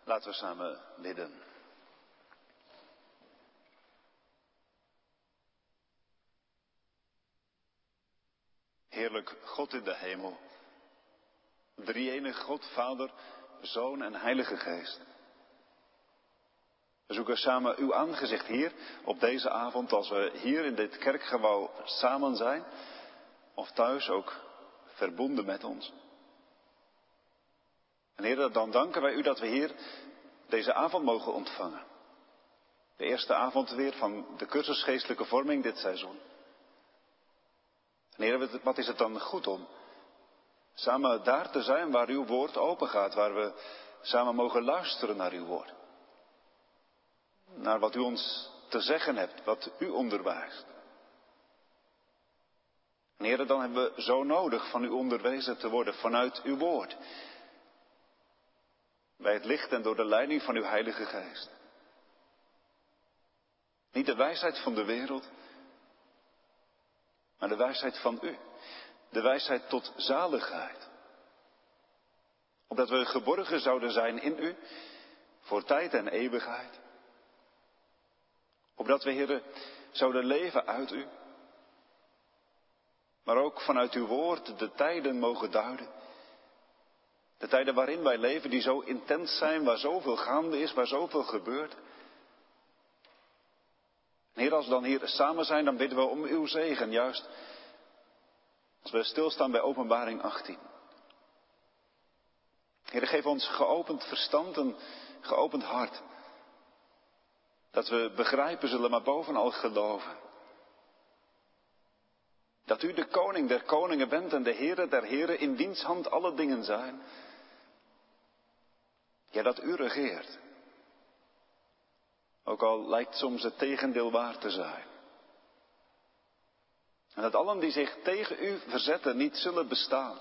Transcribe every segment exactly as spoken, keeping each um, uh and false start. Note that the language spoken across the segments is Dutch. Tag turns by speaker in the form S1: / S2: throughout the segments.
S1: Laten we samen bidden. Heerlijk God in de hemel, drie-enig God, Vader, Zoon en Heilige Geest. We zoeken samen uw aangezicht hier op deze avond als we hier in dit kerkgebouw samen zijn, of thuis ook verbonden met ons. En Heer, dan danken wij u dat we hier deze avond mogen ontvangen. De eerste avond weer van de cursus geestelijke vorming dit seizoen. En Heer, wat is het dan goed om samen daar te zijn waar uw woord open gaat, waar we samen mogen luisteren naar uw woord. Naar wat u ons te zeggen hebt, wat u onderwijst. En Heer, dan hebben we zo nodig van u onderwezen te worden vanuit uw woord. Bij het licht en door de leiding van uw Heilige Geest. Niet de wijsheid van de wereld, maar de wijsheid van u. De wijsheid tot zaligheid. Opdat we geborgen zouden zijn in u, voor tijd en eeuwigheid. Opdat we, Heere, zouden leven uit u. Maar ook vanuit uw woord de tijden mogen duiden. De tijden waarin wij leven, die zo intens zijn, waar zoveel gaande is, waar zoveel gebeurt. Heer, als we dan hier samen zijn, dan bidden we om uw zegen, juist als we stilstaan bij Openbaring achttien. Heer, geef ons geopend verstand en geopend hart. Dat we begrijpen zullen, maar bovenal geloven. Dat u de koning der koningen bent en de Heere der heren, in wiens hand alle dingen zijn. Ja, dat u regeert. Ook al lijkt soms het tegendeel waar te zijn. En dat allen die zich tegen u verzetten niet zullen bestaan.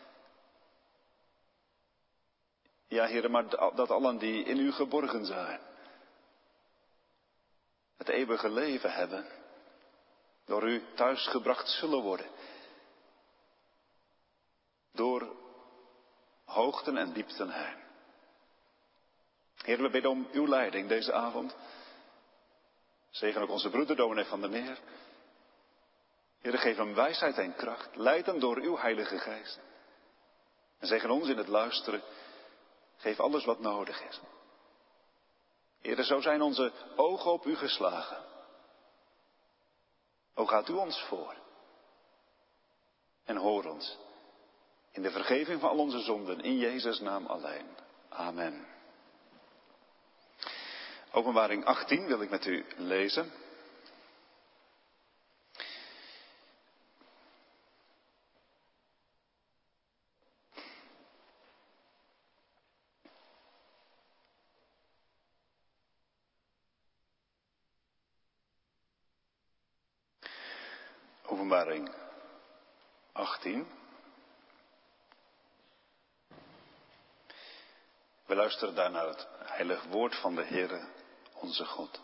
S1: Ja, Heere, maar dat allen die in u geborgen zijn, het eeuwige leven hebben, door u thuisgebracht zullen worden. Door hoogten en diepten heen. Heer, we bidden om uw leiding deze avond. Zegen ook onze broeder dominee van der Meer. Heer, geef hem wijsheid en kracht. Leid hem door uw Heilige Geest. En zegen ons in het luisteren. Geef alles wat nodig is. Heer, zo zijn onze ogen op u geslagen. O, gaat u ons voor. En hoor ons. In de vergeving van al onze zonden. In Jezus' naam alleen. Amen. Openbaring achttien wil ik met u lezen. Openbaring achttien. We luisteren daar naar het heilig woord van de Heere, onze God.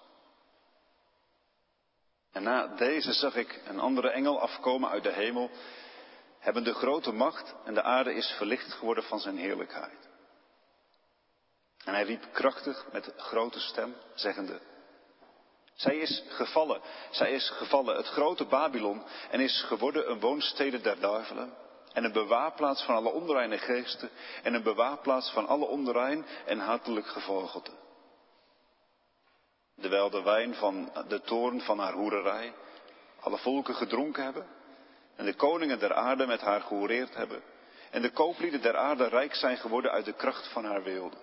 S1: En na deze zag ik een andere engel afkomen uit de hemel, hebben de grote macht en de aarde is verlicht geworden van zijn heerlijkheid. En hij riep krachtig met grote stem, zeggende: Zij is gevallen, zij is gevallen, het grote Babylon, en is geworden een woonstede der duivelen, en een bewaarplaats van alle onreine geesten, en een bewaarplaats van alle onrein en hatelijk gevogelte. Terwijl de wijn van de toorn van haar hoererij alle volken gedronken hebben, en de koningen der aarde met haar gehoereerd hebben, en de kooplieden der aarde rijk zijn geworden uit de kracht van haar weelde.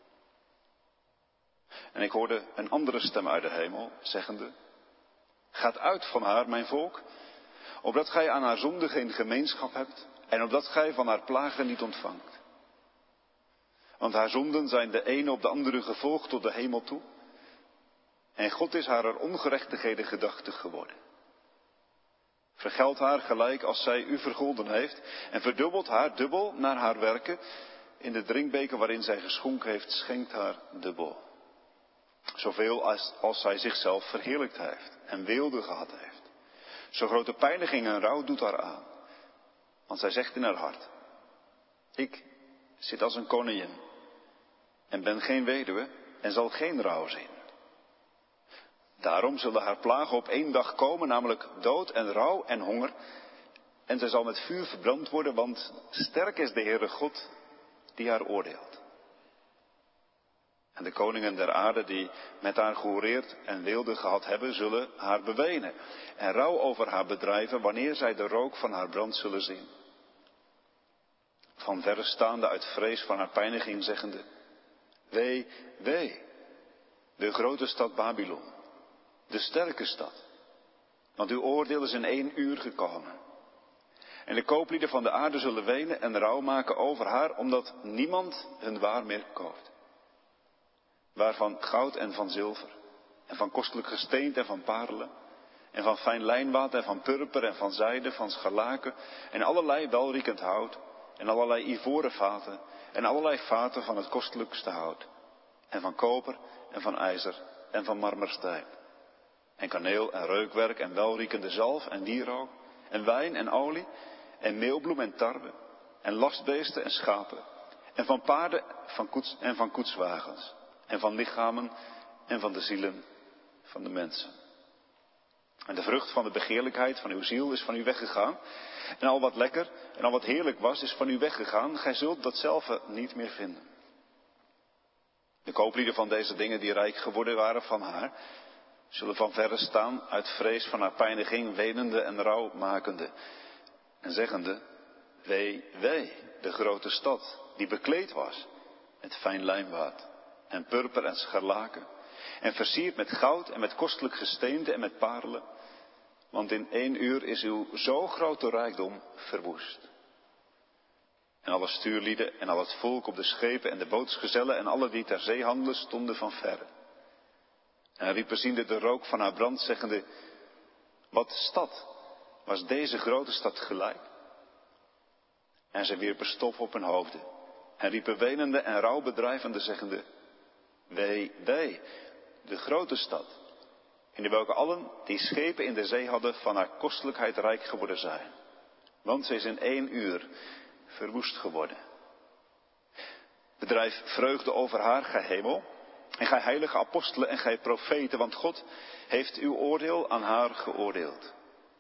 S1: En ik hoorde een andere stem uit de hemel, zeggende: Gaat uit van haar, mijn volk, opdat gij aan haar zonde geen gemeenschap hebt, en opdat gij van haar plagen niet ontvangt. Want haar zonden zijn de ene op de andere gevolgd tot de hemel toe, en God is haar ongerechtigheden gedachtig geworden. Vergeld haar gelijk als zij u vergolden heeft, en verdubbelt haar dubbel naar haar werken. In de drinkbeker waarin zij geschonken heeft, schenkt haar dubbel. Zoveel als, als zij zichzelf verheerlijkt heeft en weelde gehad heeft. Zo grote pijniging en rouw doet haar aan. Want zij zegt in haar hart: Ik zit als een koningin. en ben geen weduwe en zal geen rouw zien. Daarom zullen haar plagen op één dag komen, namelijk dood en rouw en honger. En zij zal met vuur verbrand worden, want sterk is de Heere God die haar oordeelt. En de koningen der aarde die met haar gehoereerd en weelde gehad hebben, zullen haar bewenen en rouw over haar bedrijven, wanneer zij de rook van haar brand zullen zien. Van verre staande uit vrees van haar pijniging zeggende, wee, wee, de grote stad Babylon, de sterke stad, want uw oordeel is in één uur gekomen. En de kooplieden van de aarde zullen wenen en rouw maken over haar, omdat niemand hun waar meer koopt. Waarvan goud en van zilver, en van kostelijk gesteente en van parelen, en van fijn lijnwaad en van purper en van zijde, van scharlaken, en allerlei welriekend hout, en allerlei ivoren vaten, en allerlei vaten van het kostelijkste hout, en van koper en van ijzer en van marmersteen, en kaneel en reukwerk en welriekende zalf en wierook, en wijn en olie, en meelbloem en tarwe, en lastbeesten en schapen, en van paarden van koets, en van koetswagens, en van lichamen en van de zielen van de mensen. En de vrucht van de begeerlijkheid van uw ziel is van u weggegaan, en al wat lekker en al wat heerlijk was, is van u weggegaan, gij zult dat zelf niet meer vinden. De kooplieden van deze dingen die rijk geworden waren van haar, zullen van verre staan uit vrees van haar pijniging, wenende en rouwmakende, en zeggende, wee, wee, de grote stad, die bekleed was met fijn lijnwaad, en purper en scharlaken, en versierd met goud en met kostelijk gesteente en met parelen, want in één uur is uw zo grote rijkdom verwoest. En alle stuurlieden en al het volk op de schepen en de bootsgezellen en alle die ter zee handelen stonden van verre. En riepen ziende de rook van haar brand, zeggende, wat stad was deze grote stad gelijk? En zij wierpen stof op hun hoofden en riepen wenende en rouwbedrijvende, zeggende, wee, wee, de grote stad, in de welke allen die schepen in de zee hadden van haar kostelijkheid rijk geworden zijn. Want zij is in één uur verwoest geworden. Bedrijf vreugde over haar, gij hemel, en gij heilige apostelen en gij profeten, want God heeft uw oordeel aan haar geoordeeld.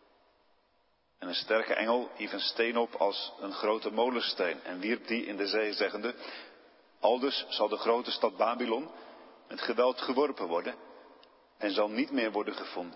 S1: En een sterke engel hief een steen op als een grote molensteen en wierp die in de zee, zeggende, aldus zal de grote stad Babylon met geweld geworpen worden en zal niet meer worden gevonden.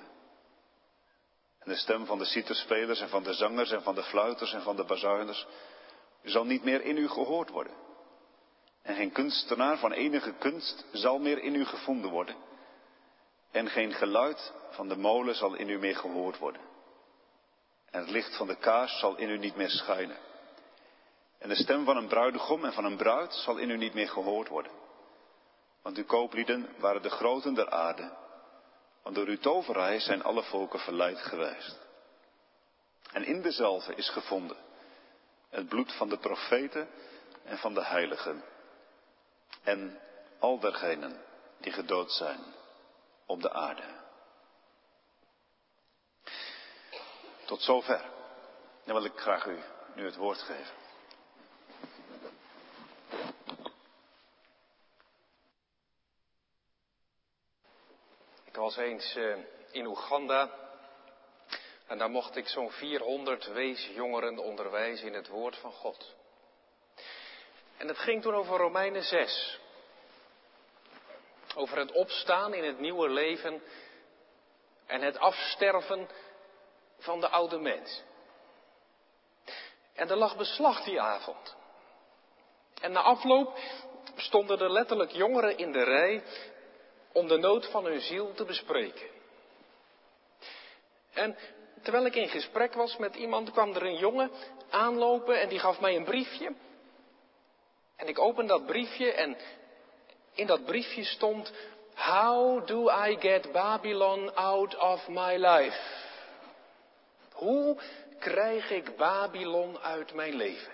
S1: En de stem van de citerspelers en van de zangers en van de fluiters en van de bazuiners zal niet meer in u gehoord worden. En geen kunstenaar van enige kunst zal meer in u gevonden worden. En geen geluid van de molen zal in u meer gehoord worden. En het licht van de kaars zal in u niet meer schijnen. En de stem van een bruidegom en van een bruid zal in u niet meer gehoord worden. Want uw kooplieden waren de groten der aarde. Want door uw toverij zijn alle volken verleid geweest. En in dezelfde is gevonden het bloed van de profeten en van de heiligen. En al dergenen die gedood zijn op de aarde. Tot zover. Dan wil ik graag u nu het woord geven.
S2: Ik was eens uh, in Oeganda en daar mocht ik zo'n vierhonderd weesjongeren onderwijzen in het woord van God. En het ging toen over Romeinen zes. Over het opstaan in het nieuwe leven en het afsterven van de oude mens. En er lag beslag die avond. En na afloop stonden er letterlijk jongeren in de rij om de nood van hun ziel te bespreken. En terwijl ik in gesprek was met iemand, kwam er een jongen aanlopen en die gaf mij een briefje. En ik opende dat briefje en in dat briefje stond, How do I get Babylon out of my life? Hoe krijg ik Babylon uit mijn leven?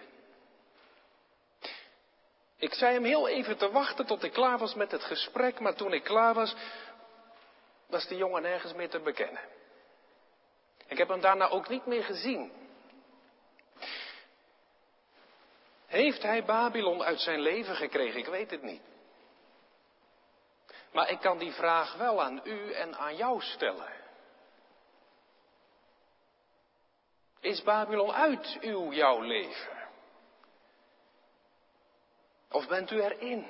S2: Ik zei hem heel even te wachten tot ik klaar was met het gesprek, maar toen ik klaar was, was die jongen nergens meer te bekennen. Ik heb hem daarna ook niet meer gezien. Heeft hij Babylon uit zijn leven gekregen? Ik weet het niet. Maar ik kan die vraag wel aan u en aan jou stellen. Is Babylon uit uw, jouw leven? Of bent u erin?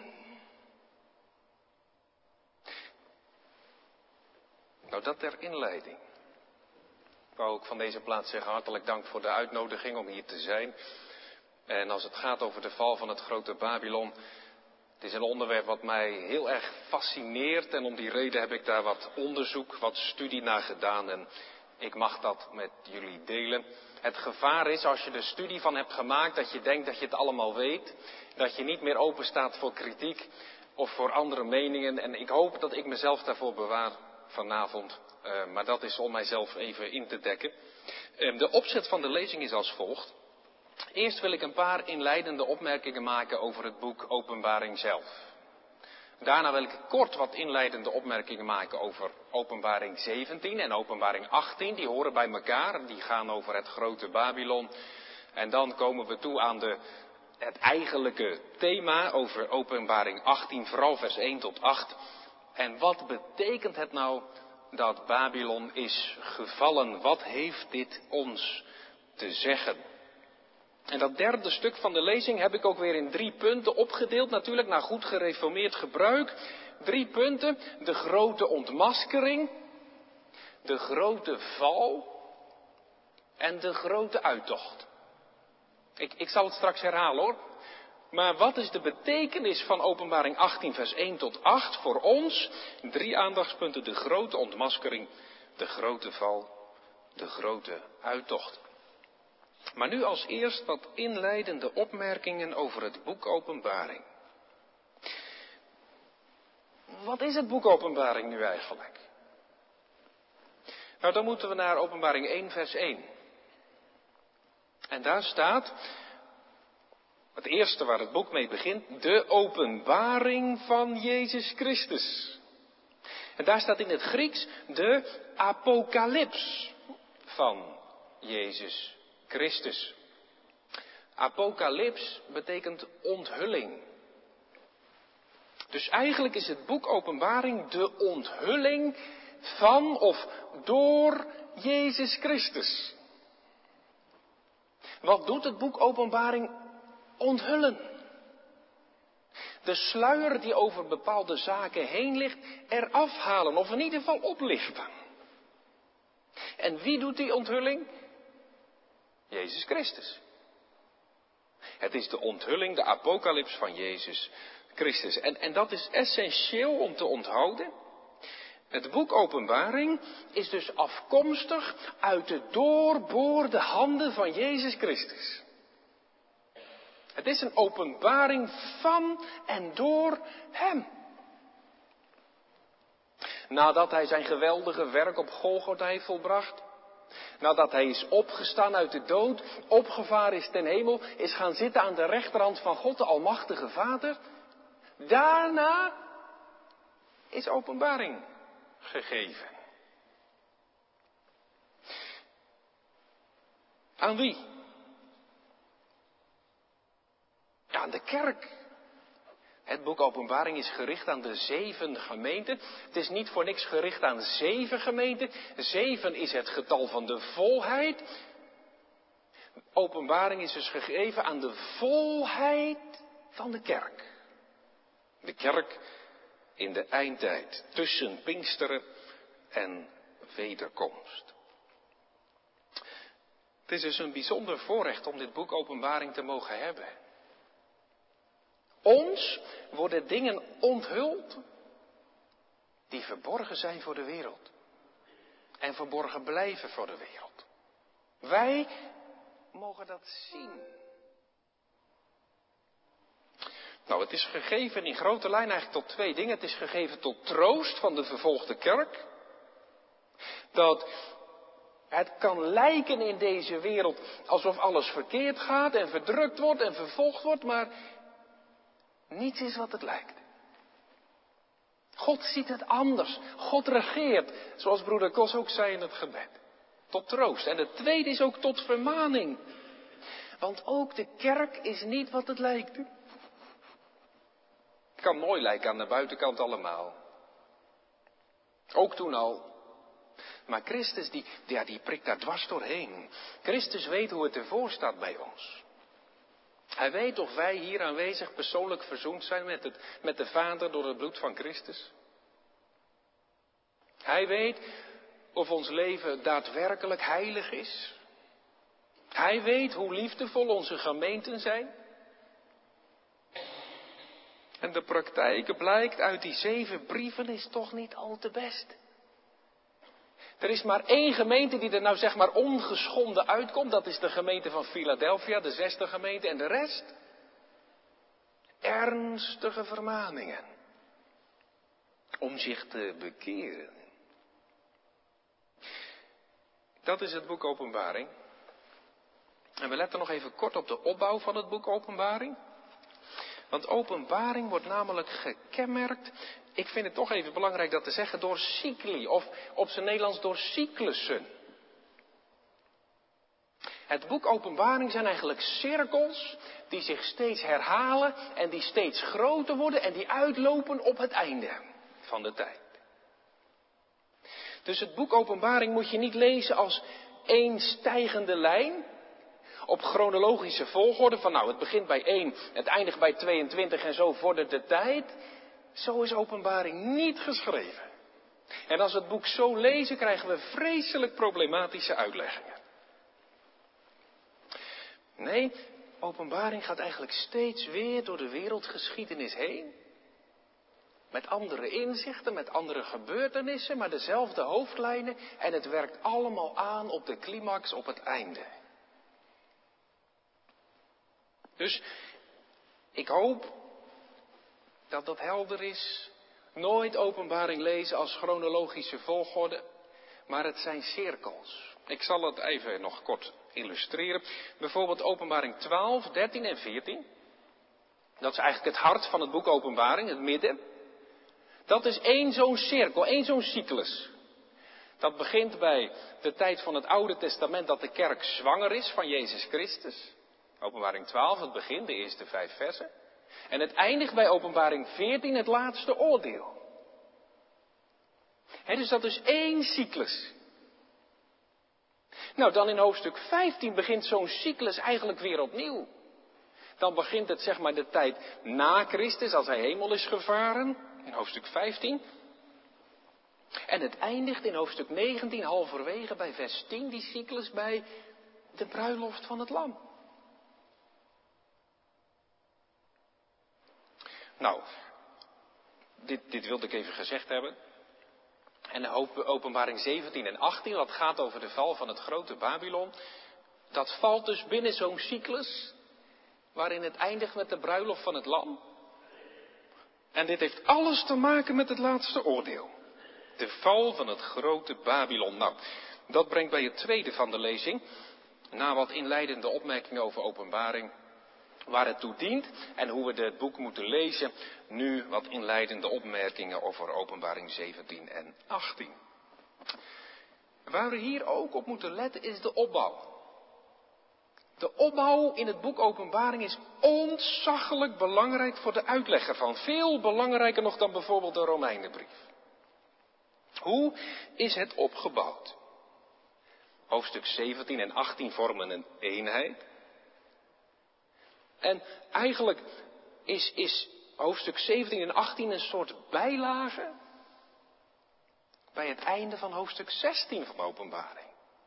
S2: Nou, dat ter inleiding. Ik wou ook van deze plaats zeggen, hartelijk dank voor de uitnodiging om hier te zijn. En als het gaat over de val van het grote Babylon, het is een onderwerp wat mij heel erg fascineert. En om die reden heb ik daar wat onderzoek, wat studie naar gedaan. En ik mag dat met jullie delen. Het gevaar is, als je er studie van hebt gemaakt, dat je denkt dat je het allemaal weet. Dat je niet meer open staat voor kritiek of voor andere meningen. En ik hoop dat ik mezelf daarvoor bewaar vanavond. Uh, maar dat is om mijzelf even in te dekken. Uh, de opzet van de lezing is als volgt. Eerst wil ik een paar inleidende opmerkingen maken over het boek Openbaring zelf. Daarna wil ik kort wat inleidende opmerkingen maken over Openbaring zeventien en Openbaring achttien. Die horen bij elkaar, die gaan over het grote Babylon. En dan komen we toe aan de, het eigenlijke thema over Openbaring achttien, vooral vers één tot acht. En wat betekent het nou dat Babylon is gevallen? Wat heeft dit ons te zeggen? En dat derde stuk van de lezing heb ik ook weer in drie punten opgedeeld, natuurlijk naar goed gereformeerd gebruik. Drie punten: de grote ontmaskering, de grote val en de grote uittocht. Ik, ik zal het straks herhalen hoor. Maar wat is de betekenis van Openbaring achttien vers één tot acht voor ons? Drie aandachtspunten: de grote ontmaskering, de grote val, de grote uittocht. Maar nu als eerst wat inleidende opmerkingen over het boek Openbaring. Wat is het boek Openbaring nu eigenlijk? Nou, dan moeten we naar Openbaring één vers één. En daar staat, het eerste waar het boek mee begint, de openbaring van Jezus Christus. En daar staat in het Grieks de apocalyps van Jezus Christus. Apocalyps betekent onthulling. Dus eigenlijk is het boek Openbaring de onthulling van of door Jezus Christus. Wat doet het boek Openbaring? Onthullen. De sluier die over bepaalde zaken heen ligt, eraf halen of in ieder geval oplichten. En wie doet die onthulling? Jezus Christus. Het is de onthulling, de apocalyps van Jezus Christus. En, en dat is essentieel om te onthouden. Het boek Openbaring is dus afkomstig uit de doorboorde handen van Jezus Christus. Het is een openbaring van en door Hem. Nadat Hij zijn geweldige werk op Golgotha heeft volbracht, nadat Hij is opgestaan uit de dood, opgevaren is ten hemel, is gaan zitten aan de rechterhand van God, de Almachtige Vader. Daarna is openbaring gegeven. Aan wie? Ja, aan de kerk. Het boek Openbaring is gericht aan de zeven gemeenten. Het is niet voor niks gericht aan zeven gemeenten. Zeven is het getal van de volheid. Openbaring is dus gegeven aan de volheid van de kerk. De kerk in de eindtijd, tussen Pinksteren en wederkomst. Het is dus een bijzonder voorrecht om dit boek Openbaring te mogen hebben. Ons worden dingen onthuld die verborgen zijn voor de wereld. En verborgen blijven voor de wereld. Wij mogen dat zien. Nou, het is gegeven in grote lijn eigenlijk tot twee dingen. Het is gegeven tot troost van de vervolgde kerk. Dat het kan lijken in deze wereld alsof alles verkeerd gaat en verdrukt wordt en vervolgd wordt, maar niets is wat het lijkt. God ziet het anders. God regeert, zoals broeder Kos ook zei in het gebed. Tot troost. En het tweede is ook tot vermaning. Want ook de kerk is niet wat het lijkt. Het kan mooi lijken aan de buitenkant allemaal. Ook toen al. Maar Christus die, ja, die prikt daar dwars doorheen. Christus weet hoe het ervoor staat bij ons. Hij weet of wij hier aanwezig persoonlijk verzoend zijn met, het, met de Vader door het bloed van Christus. Hij weet of ons leven daadwerkelijk heilig is. Hij weet hoe liefdevol onze gemeenten zijn. En de praktijk blijkt uit die zeven brieven is toch niet al te best. Er is maar één gemeente die er nou zeg maar ongeschonden uitkomt. Dat is de gemeente van Philadelphia, de zesde gemeente. En de rest? Ernstige vermaningen. Om zich te bekeren. Dat is het boek Openbaring. En we letten nog even kort op de opbouw van het boek Openbaring. Want Openbaring wordt namelijk gekenmerkt, ik vind het toch even belangrijk dat te zeggen, door cycli, of op zijn Nederlands door cyclussen. Het boek Openbaring zijn eigenlijk cirkels die zich steeds herhalen en die steeds groter worden en die uitlopen op het einde van de tijd. Dus het boek Openbaring moet je niet lezen als één stijgende lijn, op chronologische volgorde, van nou het begint bij één, het eindigt bij tweeëntwintig en zo vordert de tijd. Zo is Openbaring niet geschreven. En als we het boek zo lezen, krijgen we vreselijk problematische uitleggingen. Nee, Openbaring gaat eigenlijk steeds weer door de wereldgeschiedenis heen. Met andere inzichten, met andere gebeurtenissen, maar dezelfde hoofdlijnen. En het werkt allemaal aan op de climax, op het einde. Dus ik hoop dat dat helder is. Nooit Openbaring lezen als chronologische volgorde, maar het zijn cirkels. Ik zal het even nog kort illustreren. Bijvoorbeeld Openbaring twaalf, dertien en veertien. Dat is eigenlijk het hart van het boek Openbaring, het midden. Dat is één zo'n cirkel, één zo'n cyclus. Dat begint bij de tijd van het Oude Testament dat de kerk zwanger is van Jezus Christus. Openbaring twaalf, het begin, de eerste vijf versen. En het eindigt bij Openbaring veertien, het laatste oordeel. He, dus dat is één cyclus. Nou, dan in hoofdstuk vijftien begint zo'n cyclus eigenlijk weer opnieuw. Dan begint het zeg maar de tijd na Christus, als hij hemel is gevaren, in hoofdstuk vijftien. En het eindigt in hoofdstuk negentien, halverwege bij vers tien, die cyclus bij de bruiloft van het lam. Nou, dit, dit wilde ik even gezegd hebben. En Openbaring zeventien en achttien, dat gaat over de val van het grote Babylon. Dat valt dus binnen zo'n cyclus, waarin het eindigt met de bruiloft van het lam. En dit heeft alles te maken met het laatste oordeel. De val van het grote Babylon. Nou, dat brengt bij het tweede van de lezing, na wat inleidende opmerkingen over Openbaring, waar het toe dient en hoe we het boek moeten lezen, nu wat inleidende opmerkingen over Openbaring zeventien en achttien. Waar we hier ook op moeten letten is de opbouw. De opbouw in het boek Openbaring is ontzaglijk belangrijk voor de uitleg ervan. Veel belangrijker nog dan bijvoorbeeld de Romeinenbrief. Hoe is het opgebouwd? Hoofdstuk zeventien en achttien vormen een eenheid. En eigenlijk is, is hoofdstuk zeventien en achttien een soort bijlage bij het einde van hoofdstuk zestien van de Openbaring.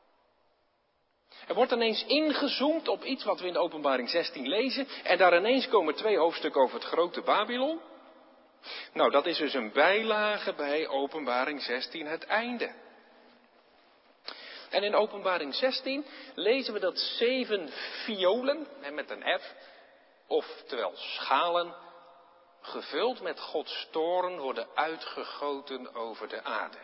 S2: Er wordt ineens ingezoomd op iets wat we in de Openbaring zestien lezen en daar ineens komen twee hoofdstukken over het grote Babylon. Nou, dat is dus een bijlage bij Openbaring zestien, het einde. En in Openbaring zestien lezen we dat zeven violen, met een F, oftewel schalen, gevuld met Gods toorn worden uitgegoten over de aarde.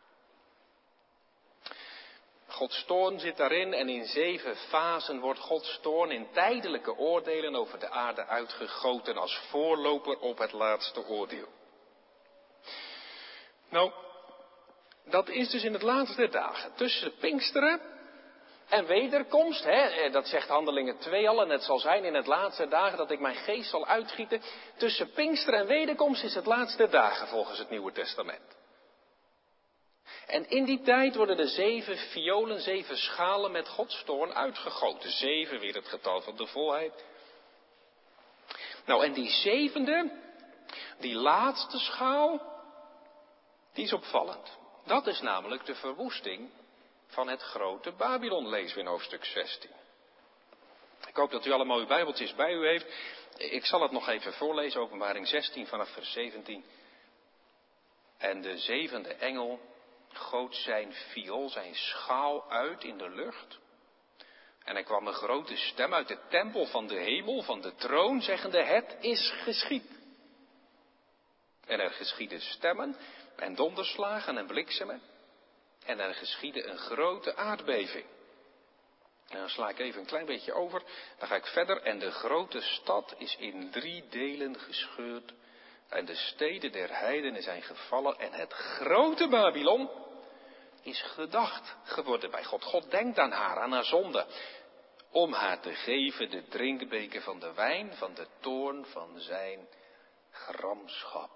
S2: Gods toorn zit daarin en in zeven fasen wordt Gods toorn in tijdelijke oordelen over de aarde uitgegoten als voorloper op het laatste oordeel. Nou, dat is dus in het laatste der dagen, tussen Pinksteren en wederkomst, hè, dat zegt Handelingen twee al, en het zal zijn in het laatste der dagen dat ik mijn geest zal uitgieten. Tussen Pinksteren en wederkomst is het laatste der dagen volgens het Nieuwe Testament. En in die tijd worden de zeven violen, zeven schalen met Gods toorn uitgegoten. Zeven, weer het getal van de volheid. Nou, en die zevende, die laatste schaal, die is opvallend. Dat is namelijk de verwoesting van het grote Babylon, lezen we in hoofdstuk zestien. Ik hoop dat u allemaal uw Bijbeltjes bij u heeft. Ik zal het nog even voorlezen, Openbaring zestien vanaf vers zeventien. En de zevende engel goot zijn viool, zijn schaal uit in de lucht. En er kwam een grote stem uit de tempel van de hemel, van de troon, zeggende: het is geschied. En er geschieden stemmen en donderslagen en bliksemen. En er geschiedde een grote aardbeving. En dan sla ik even een klein beetje over, dan ga ik verder. En de grote stad is in drie delen gescheurd. En de steden der heidenen zijn gevallen. En het grote Babylon is gedacht geworden bij God. God denkt aan haar, aan haar zonde. Om haar te geven de drinkbeker van de wijn, van de toorn van zijn gramschap.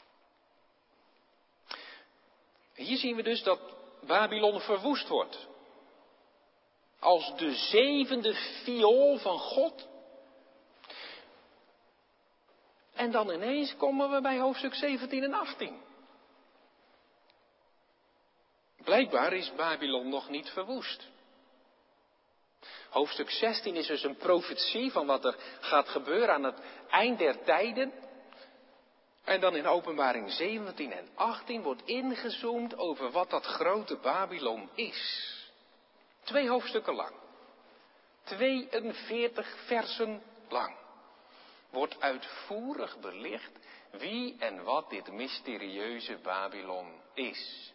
S2: Hier zien we dus dat Babylon verwoest wordt. Als de zevende viool van God. En dan ineens komen we bij hoofdstuk zeventien en achttien. Blijkbaar is Babylon nog niet verwoest. Hoofdstuk zestien is dus een profetie van wat er gaat gebeuren aan het eind der tijden. En dan in Openbaring zeventien en achttien wordt ingezoomd over wat dat grote Babylon is. Twee hoofdstukken lang. tweeënveertig versen lang. Wordt uitvoerig belicht wie en wat dit mysterieuze Babylon is.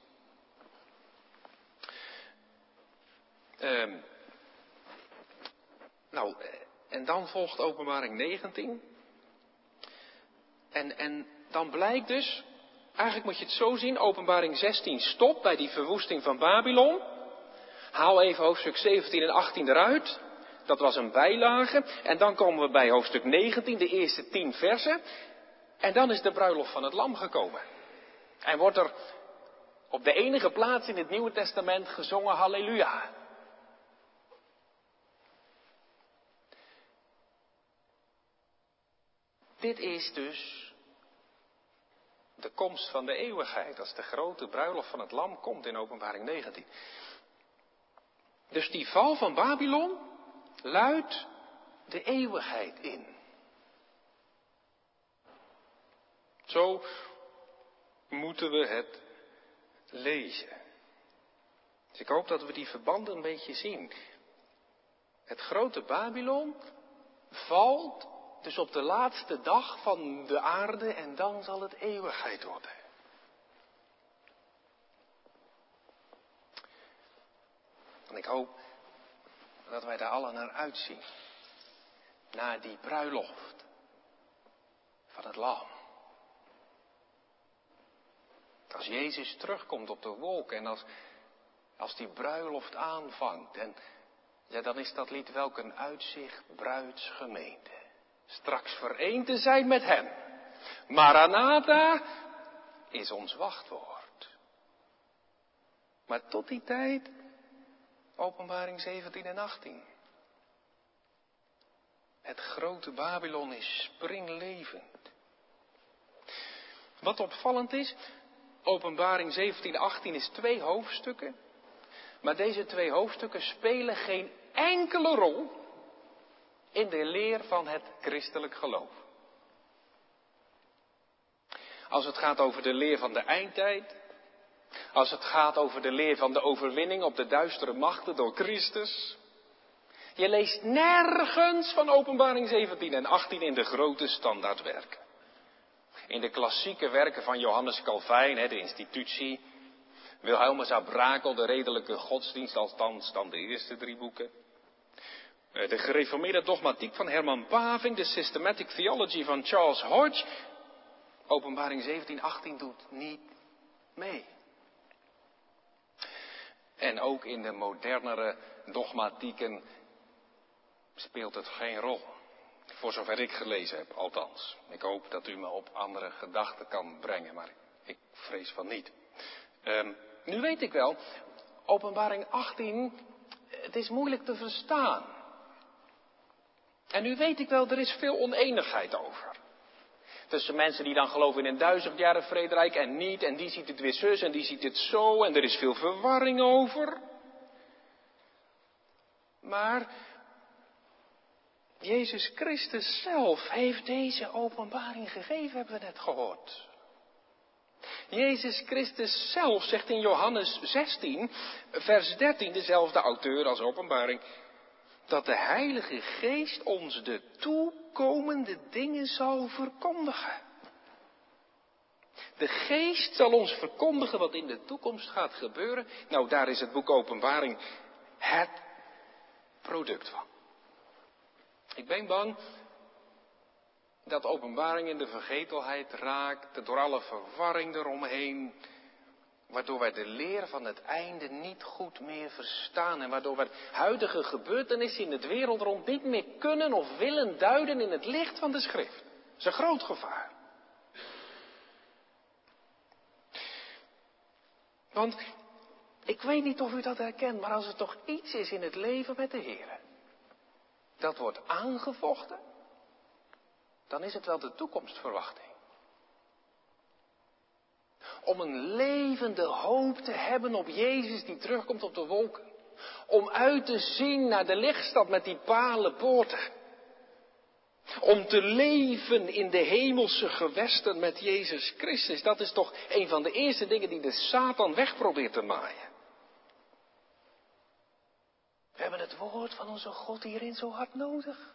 S2: Um, nou, en dan volgt Openbaring negentien. En, en dan blijkt dus, eigenlijk moet je het zo zien, Openbaring zestien stopt bij die verwoesting van Babylon. Haal even hoofdstuk zeventien en achttien eruit. Dat was een bijlage. En dan komen we bij hoofdstuk negentien, de eerste tien versen. En dan is de bruiloft van het lam gekomen. En wordt er op de enige plaats in het Nieuwe Testament gezongen halleluja. Dit is dus de komst van de eeuwigheid, als de grote bruiloft van het lam komt in Openbaring negentien. Dus die val van Babylon luidt de eeuwigheid in. Zo moeten we het lezen. Dus ik hoop dat we die verbanden een beetje zien. Het grote Babylon valt dus op de laatste dag van de aarde en dan zal het eeuwigheid worden. En ik hoop dat wij daar allen naar uitzien. Naar die bruiloft van het lam. Als Jezus terugkomt op de wolk en als, als die bruiloft aanvangt. En ja, dan is dat lied welk een uitzicht, bruidsgemeente. Straks vereend te zijn met hem. Maranatha is ons wachtwoord. Maar tot die tijd, Openbaring zeventien en achttien. Het grote Babylon is springlevend. Wat opvallend is, Openbaring zeventien en achttien is twee hoofdstukken. Maar deze twee hoofdstukken spelen geen enkele rol in de leer van het christelijk geloof. Als het gaat over de leer van de eindtijd. Als het gaat over de leer van de overwinning op de duistere machten door Christus. Je leest nergens van Openbaring zeventien en achttien in de grote standaardwerken. In de klassieke werken van Johannes Calvijn, de institutie. Wilhelmus à Brakel, de redelijke godsdienst, althans dan de eerste drie boeken. De gereformeerde dogmatiek van Herman Bavinck, de Systematic Theology van Charles Hodge. Openbaring zeventien achttien doet niet mee. En ook in de modernere dogmatieken speelt het geen rol. Voor zover ik gelezen heb, althans. Ik hoop dat u me op andere gedachten kan brengen, maar ik vrees van niet. Um, Nu weet ik wel, Openbaring achttien, het is moeilijk te verstaan. En nu weet ik wel, er is veel oneenigheid over. Tussen mensen die dan geloven in een duizendjaren vrederijk en niet, en die ziet het weer zus en die ziet het zo, en er is veel verwarring over. Maar Jezus Christus zelf heeft deze openbaring gegeven, hebben we net gehoord. Jezus Christus zelf zegt in Johannes zestien, vers dertien, dezelfde auteur als Openbaring, dat de Heilige Geest ons de toekomende dingen zal verkondigen. De Geest zal ons verkondigen wat in de toekomst gaat gebeuren. Nou, daar is het boek Openbaring het product van. Ik ben bang dat Openbaring in de vergetelheid raakt, door alle verwarring eromheen, waardoor wij de leer van het einde niet goed meer verstaan en waardoor wij huidige gebeurtenissen in het wereld rond niet meer kunnen of willen duiden in het licht van de schrift. Dat is een groot gevaar. Want ik weet niet of u dat herkent, maar als er toch iets is in het leven met de Heer, dat wordt aangevochten, dan is het wel de toekomstverwachting. Om een levende hoop te hebben op Jezus die terugkomt op de wolken. Om uit te zien naar de lichtstad met die palen poorten. Om te leven in de hemelse gewesten met Jezus Christus. Dat is toch een van de eerste dingen die de Satan weg probeert te maaien. We hebben het woord van onze God hierin zo hard nodig.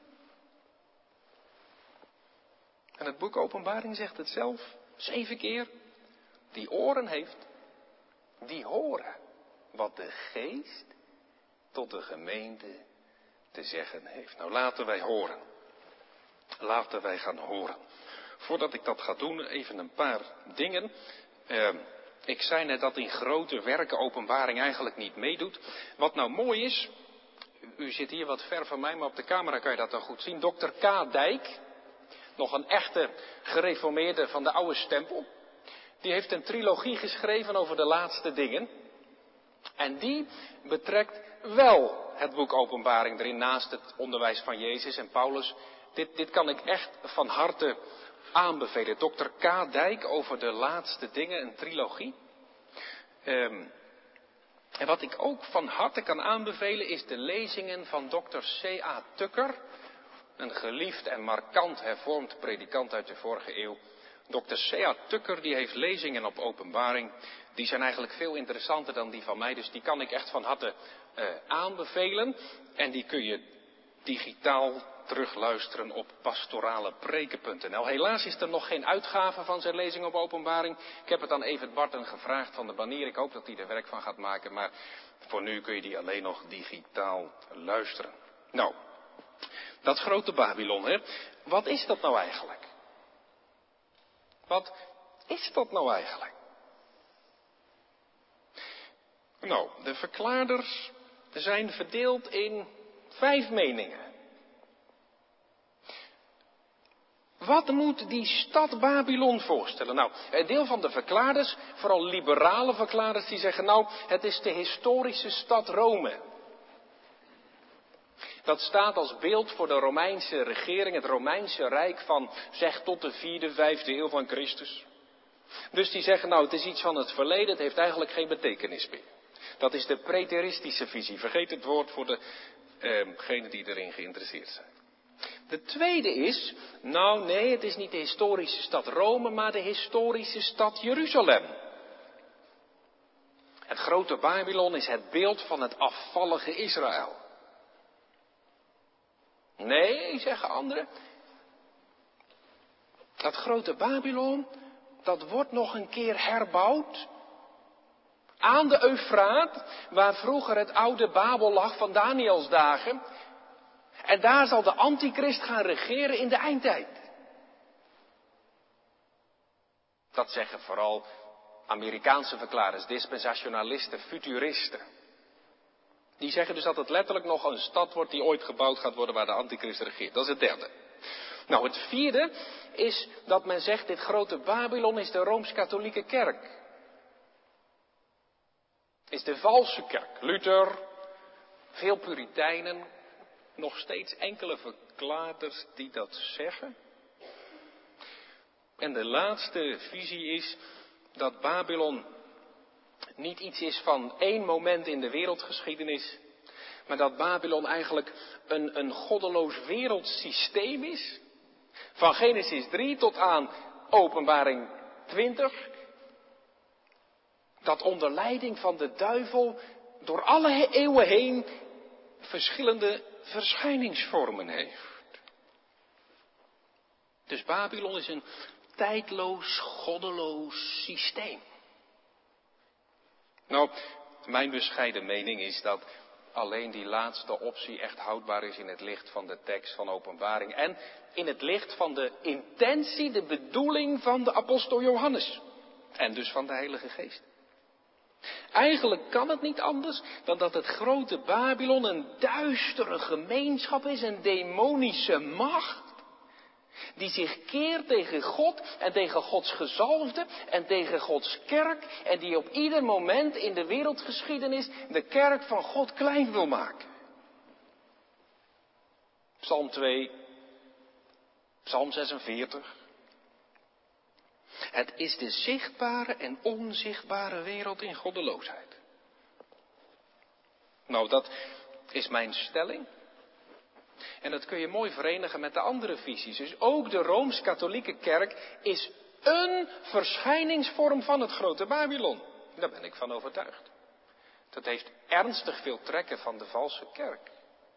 S2: En het boek Openbaring zegt het zelf, zeven keer. Die oren heeft, die horen wat de Geest tot de gemeente te zeggen heeft. Nou, laten wij horen. Laten wij gaan horen. Voordat ik dat ga doen, even een paar dingen. Uh, ik zei net dat in grote werken Openbaring eigenlijk niet meedoet. Wat nou mooi is, u zit hier wat ver van mij, maar op de camera kan je dat dan goed zien. dokter K. Dijk, nog een echte gereformeerde van de oude stempel. Die heeft een trilogie geschreven over de laatste dingen. En die betrekt wel het boek Openbaring erin naast het onderwijs van Jezus en Paulus. Dit, dit kan ik echt van harte aanbevelen. dokter K. Dijk over de laatste dingen, een trilogie. Um, en wat ik ook van harte kan aanbevelen is de lezingen van dokter C A Tucker. Een geliefd en markant hervormd predikant uit de vorige eeuw. dokter C A Tucker die heeft lezingen op Openbaring. Die zijn eigenlijk veel interessanter dan die van mij. Dus die kan ik echt van harte uh, aanbevelen. En die kun je digitaal terugluisteren op pastoralepreken punt n l. Helaas is er nog geen uitgave van zijn lezing op Openbaring. Ik heb het aan Evert Barten gevraagd van de Banier. Ik hoop dat hij er werk van gaat maken. Maar voor nu kun je die alleen nog digitaal luisteren. Nou, dat grote Babylon, hè. Wat is dat nou eigenlijk? Wat is dat nou eigenlijk? Nou, de verklaarders zijn verdeeld in vijf meningen. Wat moet die stad Babylon voorstellen? Nou, een deel van de verklaarders, vooral liberale verklaarders, die zeggen nou, het is de historische stad Rome. Dat staat als beeld voor de Romeinse regering, het Romeinse Rijk van, zeg, tot de vierde, vijfde eeuw van Christus. Dus die zeggen, nou, het is iets van het verleden, het heeft eigenlijk geen betekenis meer. Dat is de preteristische visie. Vergeet het woord voor degenen eh, die erin geïnteresseerd zijn. De tweede is, nou nee, het is niet de historische stad Rome, maar de historische stad Jeruzalem. Het grote Babylon is het beeld van het afvallige Israël. Nee, zeggen anderen. Dat grote Babylon, dat wordt nog een keer herbouwd. Aan de Eufraat, waar vroeger het oude Babel lag van Daniëls dagen. En daar zal de antichrist gaan regeren in de eindtijd. Dat zeggen vooral Amerikaanse verklaarders, dispensationalisten, futuristen. Die zeggen dus dat het letterlijk nog een stad wordt die ooit gebouwd gaat worden waar de antichrist regeert. Dat is het derde. Nou, het vierde is dat men zegt dit grote Babylon is de Rooms-Katholieke Kerk. is de valse kerk. Luther, veel Puritijnen, nog steeds enkele verklaarders die dat zeggen. En de laatste visie is dat Babylon niet iets is van één moment in de wereldgeschiedenis, maar dat Babylon eigenlijk een, een goddeloos wereldsysteem is. Van Genesis drie tot aan Openbaring twintig. Dat onder leiding van de duivel door alle eeuwen heen verschillende verschijningsvormen heeft. Dus Babylon is een tijdloos, goddeloos systeem. Nou, mijn bescheiden mening is dat alleen die laatste optie echt houdbaar is in het licht van de tekst van Openbaring. En in het licht van de intentie, de bedoeling van de apostel Johannes. En dus van de Heilige Geest. Eigenlijk kan het niet anders dan dat het grote Babylon een duistere gemeenschap is, een demonische macht. Die zich keert tegen God en tegen Gods gezalfde en tegen Gods kerk. En die op ieder moment in de wereldgeschiedenis de kerk van God klein wil maken. Psalm twee, Psalm zesenveertig. Het is de zichtbare en onzichtbare wereld in goddeloosheid. Nou, dat is mijn stelling. En dat kun je mooi verenigen met de andere visies. Dus ook de Rooms-Katholieke Kerk is een verschijningsvorm van het grote Babylon. Daar ben ik van overtuigd. Dat heeft ernstig veel trekken van de valse kerk.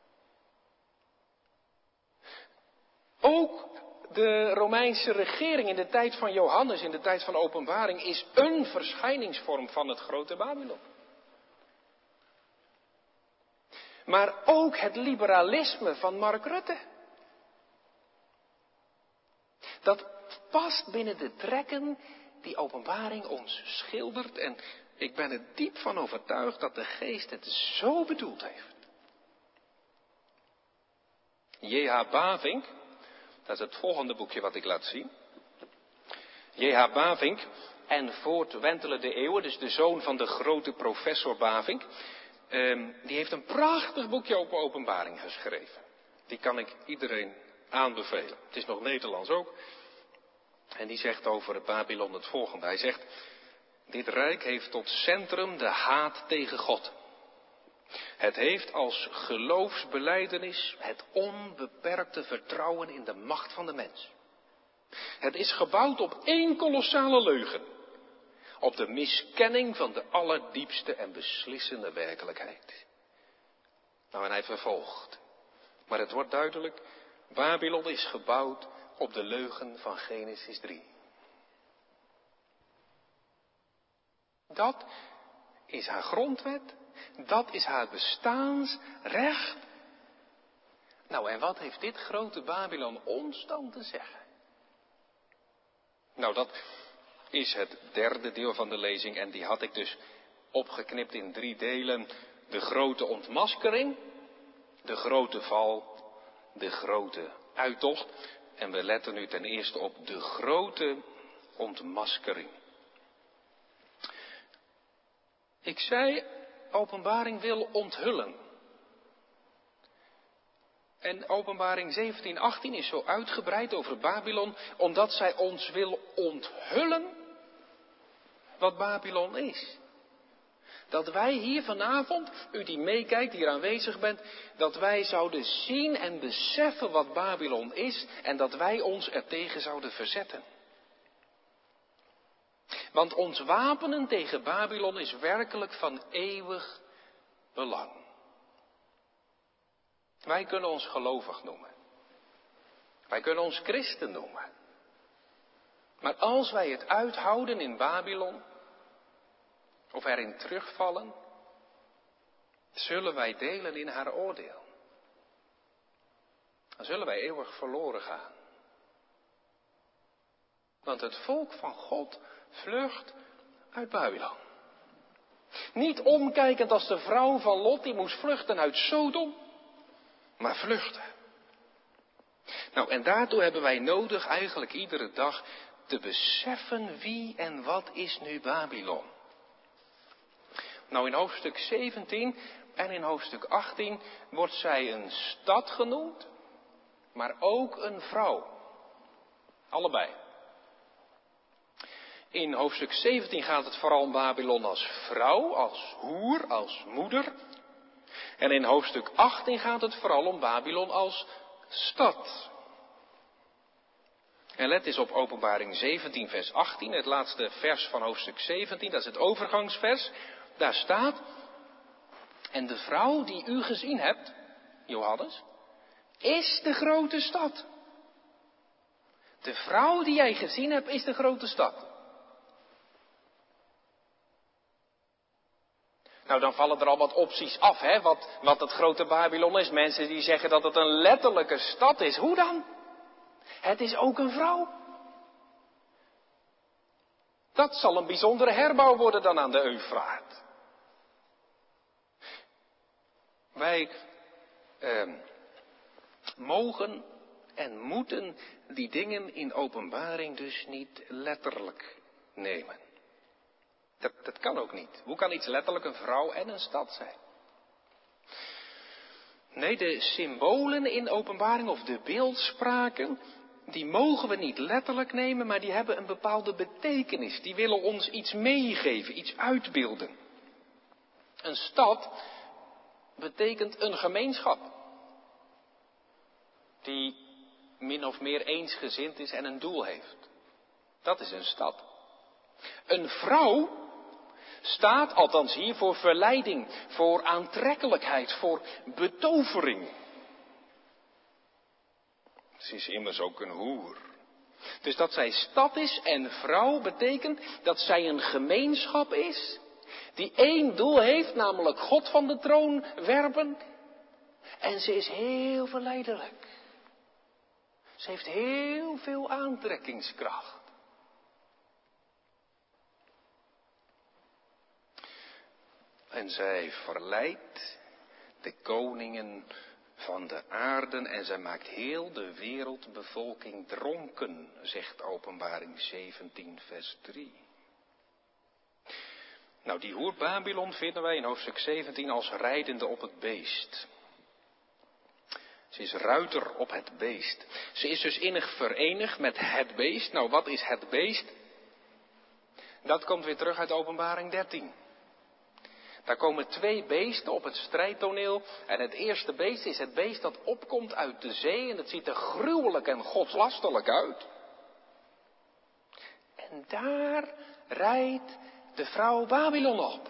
S2: Ook de Romeinse regering in de tijd van Johannes, in de tijd van Openbaring, is een verschijningsvorm van het grote Babylon. Maar ook het liberalisme van Mark Rutte. Dat past binnen de trekken die Openbaring ons schildert. En ik ben er diep van overtuigd dat de Geest het zo bedoeld heeft. J H Bavink, dat is het volgende boekje wat ik laat zien. J H Bavink en voortwentelen de eeuwen, dus de zoon van de grote professor Bavink. Um, die heeft een prachtig boekje over Openbaring geschreven. Die kan ik iedereen aanbevelen. Het is nog Nederlands ook. En die zegt over Babylon het volgende. Hij zegt, dit rijk heeft tot centrum de haat tegen God. Het heeft als geloofsbelijdenis het onbeperkte vertrouwen in de macht van de mens. Het is gebouwd op één kolossale leugen. Op de miskenning van de allerdiepste en beslissende werkelijkheid. Nou, en hij vervolgt. Maar het wordt duidelijk, Babylon is gebouwd op de leugen van Genesis drie. Dat is haar grondwet. Dat is haar bestaansrecht. Nou, en wat heeft dit grote Babylon ons dan te zeggen? Nou, dat is het derde deel van de lezing en die had ik dus opgeknipt in drie delen. De grote ontmaskering, de grote val, de grote uittocht. En we letten nu ten eerste op de grote ontmaskering. Ik zei, Openbaring wil onthullen. En Openbaring zeventien achttien is zo uitgebreid over Babylon, omdat zij ons wil onthullen wat Babylon is. Dat wij hier vanavond, u die meekijkt, hier aanwezig bent, dat wij zouden zien en beseffen wat Babylon is en dat wij ons ertegen zouden verzetten. Want ons wapenen tegen Babylon is werkelijk van eeuwig belang. Wij kunnen ons gelovig noemen. Wij kunnen ons christen noemen. Maar als wij het uithouden in Babylon, of erin terugvallen, zullen wij delen in haar oordeel. Dan zullen wij eeuwig verloren gaan. Want het volk van God vlucht uit Babylon. Niet omkijkend als de vrouw van Lot, die moest vluchten uit Sodom, maar vluchten. Nou, en daartoe hebben wij nodig eigenlijk iedere dag te beseffen wie en wat is nu Babylon. Nou, in hoofdstuk zeventien en in hoofdstuk achttien wordt zij een stad genoemd, maar ook een vrouw. Allebei. In hoofdstuk zeventien gaat het vooral om Babylon als vrouw, als hoer, als moeder. En in hoofdstuk achttien gaat het vooral om Babylon als stad. En let eens op Openbaring zeventien vers achttien, het laatste vers van hoofdstuk zeventien, dat is het overgangsvers. Daar staat: en de vrouw die u gezien hebt, Johannes, is de grote stad. De vrouw die jij gezien hebt is de grote stad. Nou, dan vallen er al wat opties af, hè, wat, wat het grote Babylon is. Mensen die zeggen dat het een letterlijke stad is. Hoe dan? Het is ook een vrouw. Dat zal een bijzondere herbouw worden dan aan de Eufraat. Wij eh, mogen en moeten die dingen in Openbaring dus niet letterlijk nemen. Dat, dat kan ook niet. Hoe kan iets letterlijk een vrouw en een stad zijn? Nee, de symbolen in Openbaring of de beeldspraken, die mogen we niet letterlijk nemen, maar die hebben een bepaalde betekenis. Die willen ons iets meegeven, iets uitbeelden. Een stad betekent een gemeenschap die min of meer eensgezind is en een doel heeft. Dat is een stad. Een vrouw staat, althans hier, voor verleiding, voor aantrekkelijkheid, voor betovering. Ze is immers ook een hoer. Dus dat zij stad is en vrouw betekent dat zij een gemeenschap is die één doel heeft, namelijk God van de troon werpen. En ze is heel verleidelijk. Ze heeft heel veel aantrekkingskracht. En zij verleidt de koningen van de aarde en zij maakt heel de wereldbevolking dronken, zegt Openbaring zeventien vers drie. Nou, die hoer Babylon vinden wij in hoofdstuk zeventien als rijdende op het beest. Ze is ruiter op het beest. Ze is dus innig verenigd met het beest. Nou, wat is het beest? Dat komt weer terug uit Openbaring dertien. Daar komen twee beesten op het strijdtoneel. En het eerste beest is het beest dat opkomt uit de zee. En het ziet er gruwelijk en godslastelijk uit. En daar rijdt de vrouw Babylon op.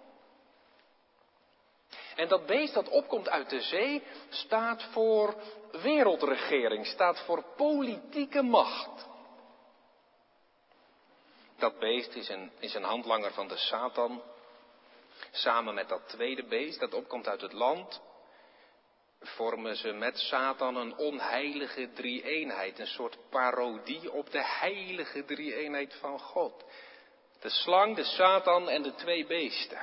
S2: En dat beest dat opkomt uit de zee staat voor wereldregering, staat voor politieke macht. Dat beest is een, is een handlanger van de Satan. Samen met dat tweede beest dat opkomt uit het land, vormen ze met Satan een onheilige drie-eenheid. Een soort parodie op de heilige drie-eenheid van God. De slang, de Satan en de twee beesten.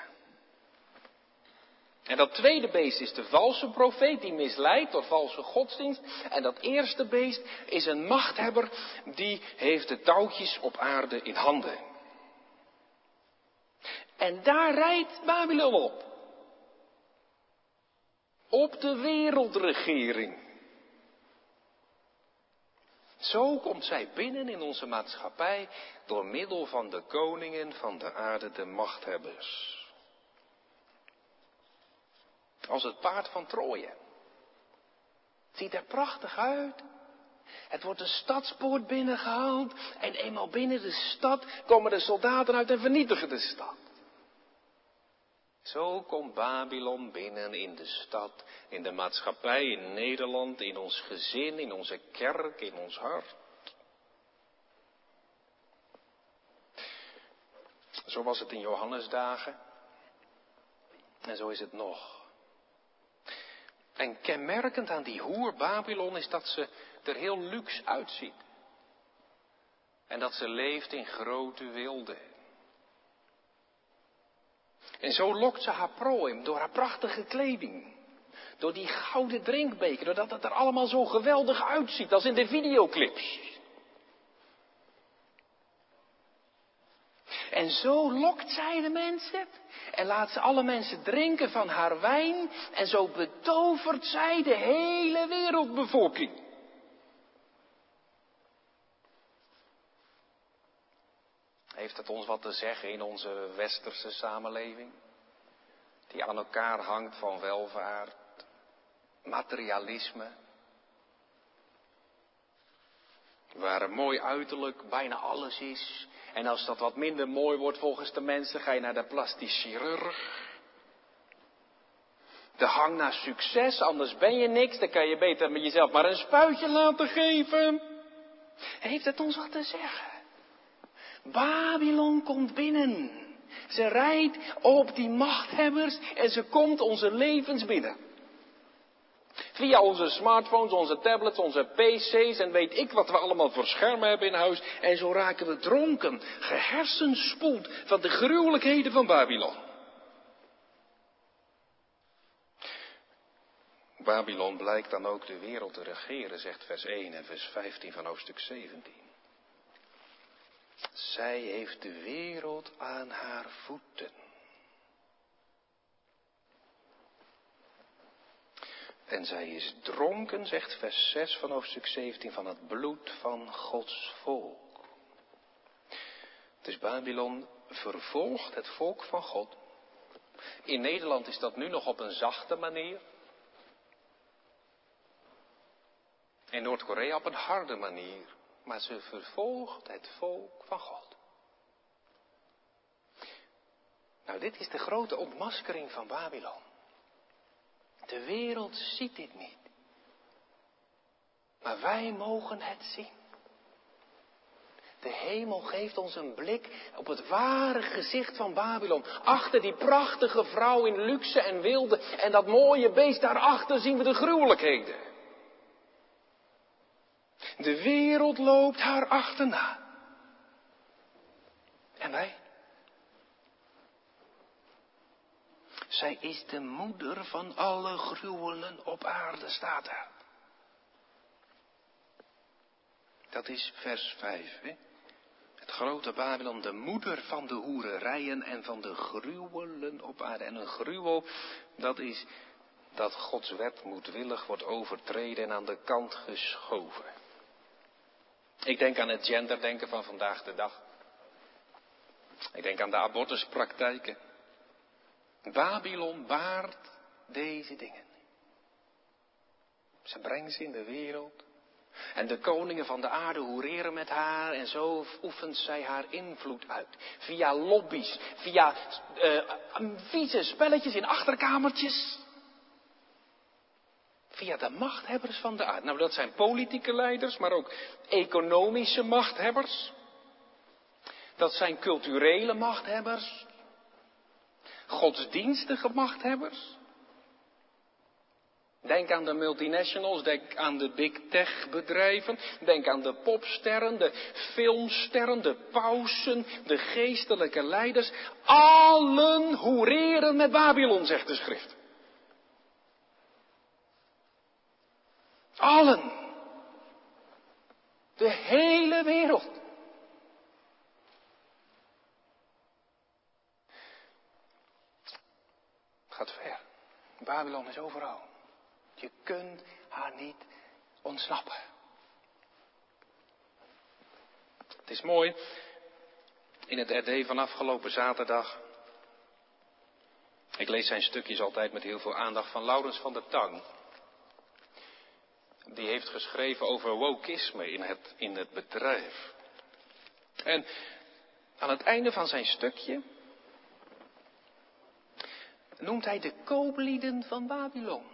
S2: En dat tweede beest is de valse profeet die misleidt door valse godsdienst. En dat eerste beest is een machthebber die heeft de touwtjes op aarde in handen. En daar rijdt Babylon op. Op de wereldregering. Zo komt zij binnen in onze maatschappij door middel van de koningen van de aarde, de machthebbers. Als het paard van Troje. Het ziet er prachtig uit. Het wordt de stadspoort binnengehaald. En eenmaal binnen de stad komen de soldaten uit en vernietigen de stad. Zo komt Babylon binnen in de stad, in de maatschappij, in Nederland, in ons gezin, in onze kerk, in ons hart. Zo was het in Johannesdagen. En zo is het nog. En kenmerkend aan die hoer Babylon is dat ze er heel luxe uitziet. En dat ze leeft in grote wilde. En zo lokt ze haar prooi door haar prachtige kleding. Door die gouden drinkbeker, doordat het er allemaal zo geweldig uitziet als in de videoclips. En En zo lokt zij de mensen en laat ze alle mensen drinken van haar wijn. En zo betovert zij de hele wereldbevolking. Heeft het ons wat te zeggen in onze westerse samenleving? Die aan elkaar hangt van welvaart, materialisme. Waar een mooi uiterlijk bijna alles is. En als dat wat minder mooi wordt volgens de mensen, ga je naar de plastisch chirurg. De hang naar succes, anders ben je niks. Dan kan je beter met jezelf maar een spuitje laten geven. Heeft het ons wat te zeggen? Babylon komt binnen. Ze rijdt op die machthebbers en ze komt onze levens binnen. Via onze smartphones, onze tablets, onze pc's en weet ik wat we allemaal voor schermen hebben in huis. En zo raken we dronken, gehersenspoeld van de gruwelijkheden van Babylon. Babylon blijkt dan ook de wereld te regeren, zegt vers één en vers vijftien van hoofdstuk zeventien. Zij heeft de wereld aan haar voeten. En zij is dronken, zegt vers zes van hoofdstuk zeventien, van het bloed van Gods volk. Dus Babylon vervolgt het volk van God. In Nederland is dat nu nog op een zachte manier. In Noord-Korea op een harde manier. Maar ze vervolgt het volk van God. Nou, dit is de grote ontmaskering van Babylon. De wereld ziet dit niet. Maar wij mogen het zien. De hemel geeft ons een blik op het ware gezicht van Babylon. Achter die prachtige vrouw in luxe en wilde en dat mooie beest daarachter zien we de gruwelijkheden. De wereld loopt haar achterna. En wij? Zij is de moeder van alle gruwelen op aarde, staat er. Dat is vers vijf, hè? Het grote Babylon, de moeder van de hoererijen en van de gruwelen op aarde. En een gruwel, dat is dat Gods wet moedwillig wordt overtreden en aan de kant geschoven. Ik denk aan het genderdenken van vandaag de dag. Ik denk aan de abortuspraktijken. Babylon baart deze dingen. Ze brengt ze in de wereld. En de koningen van de aarde hoereren met haar. En zo oefent zij haar invloed uit. Via lobby's. Via uh, vieze spelletjes in achterkamertjes. Via de machthebbers van de aarde. Nou, dat zijn politieke leiders, maar ook economische machthebbers. Dat zijn culturele machthebbers. Godsdienstige machthebbers. Denk aan de multinationals, denk aan de big tech bedrijven. Denk aan de popsterren, de filmsterren, de pausen, de geestelijke leiders. Allen hoereren met Babylon, zegt de schrift. Allen. De hele wereld. Gaat ver. Babylon is overal. Je kunt haar niet ontsnappen. Het is mooi. In het R D van afgelopen zaterdag. Ik lees zijn stukjes altijd met heel veel aandacht van Laurens van der Tang. Die heeft geschreven over wokisme in het, in het bedrijf. En aan het einde van zijn stukje noemt hij de kooplieden van Babylon.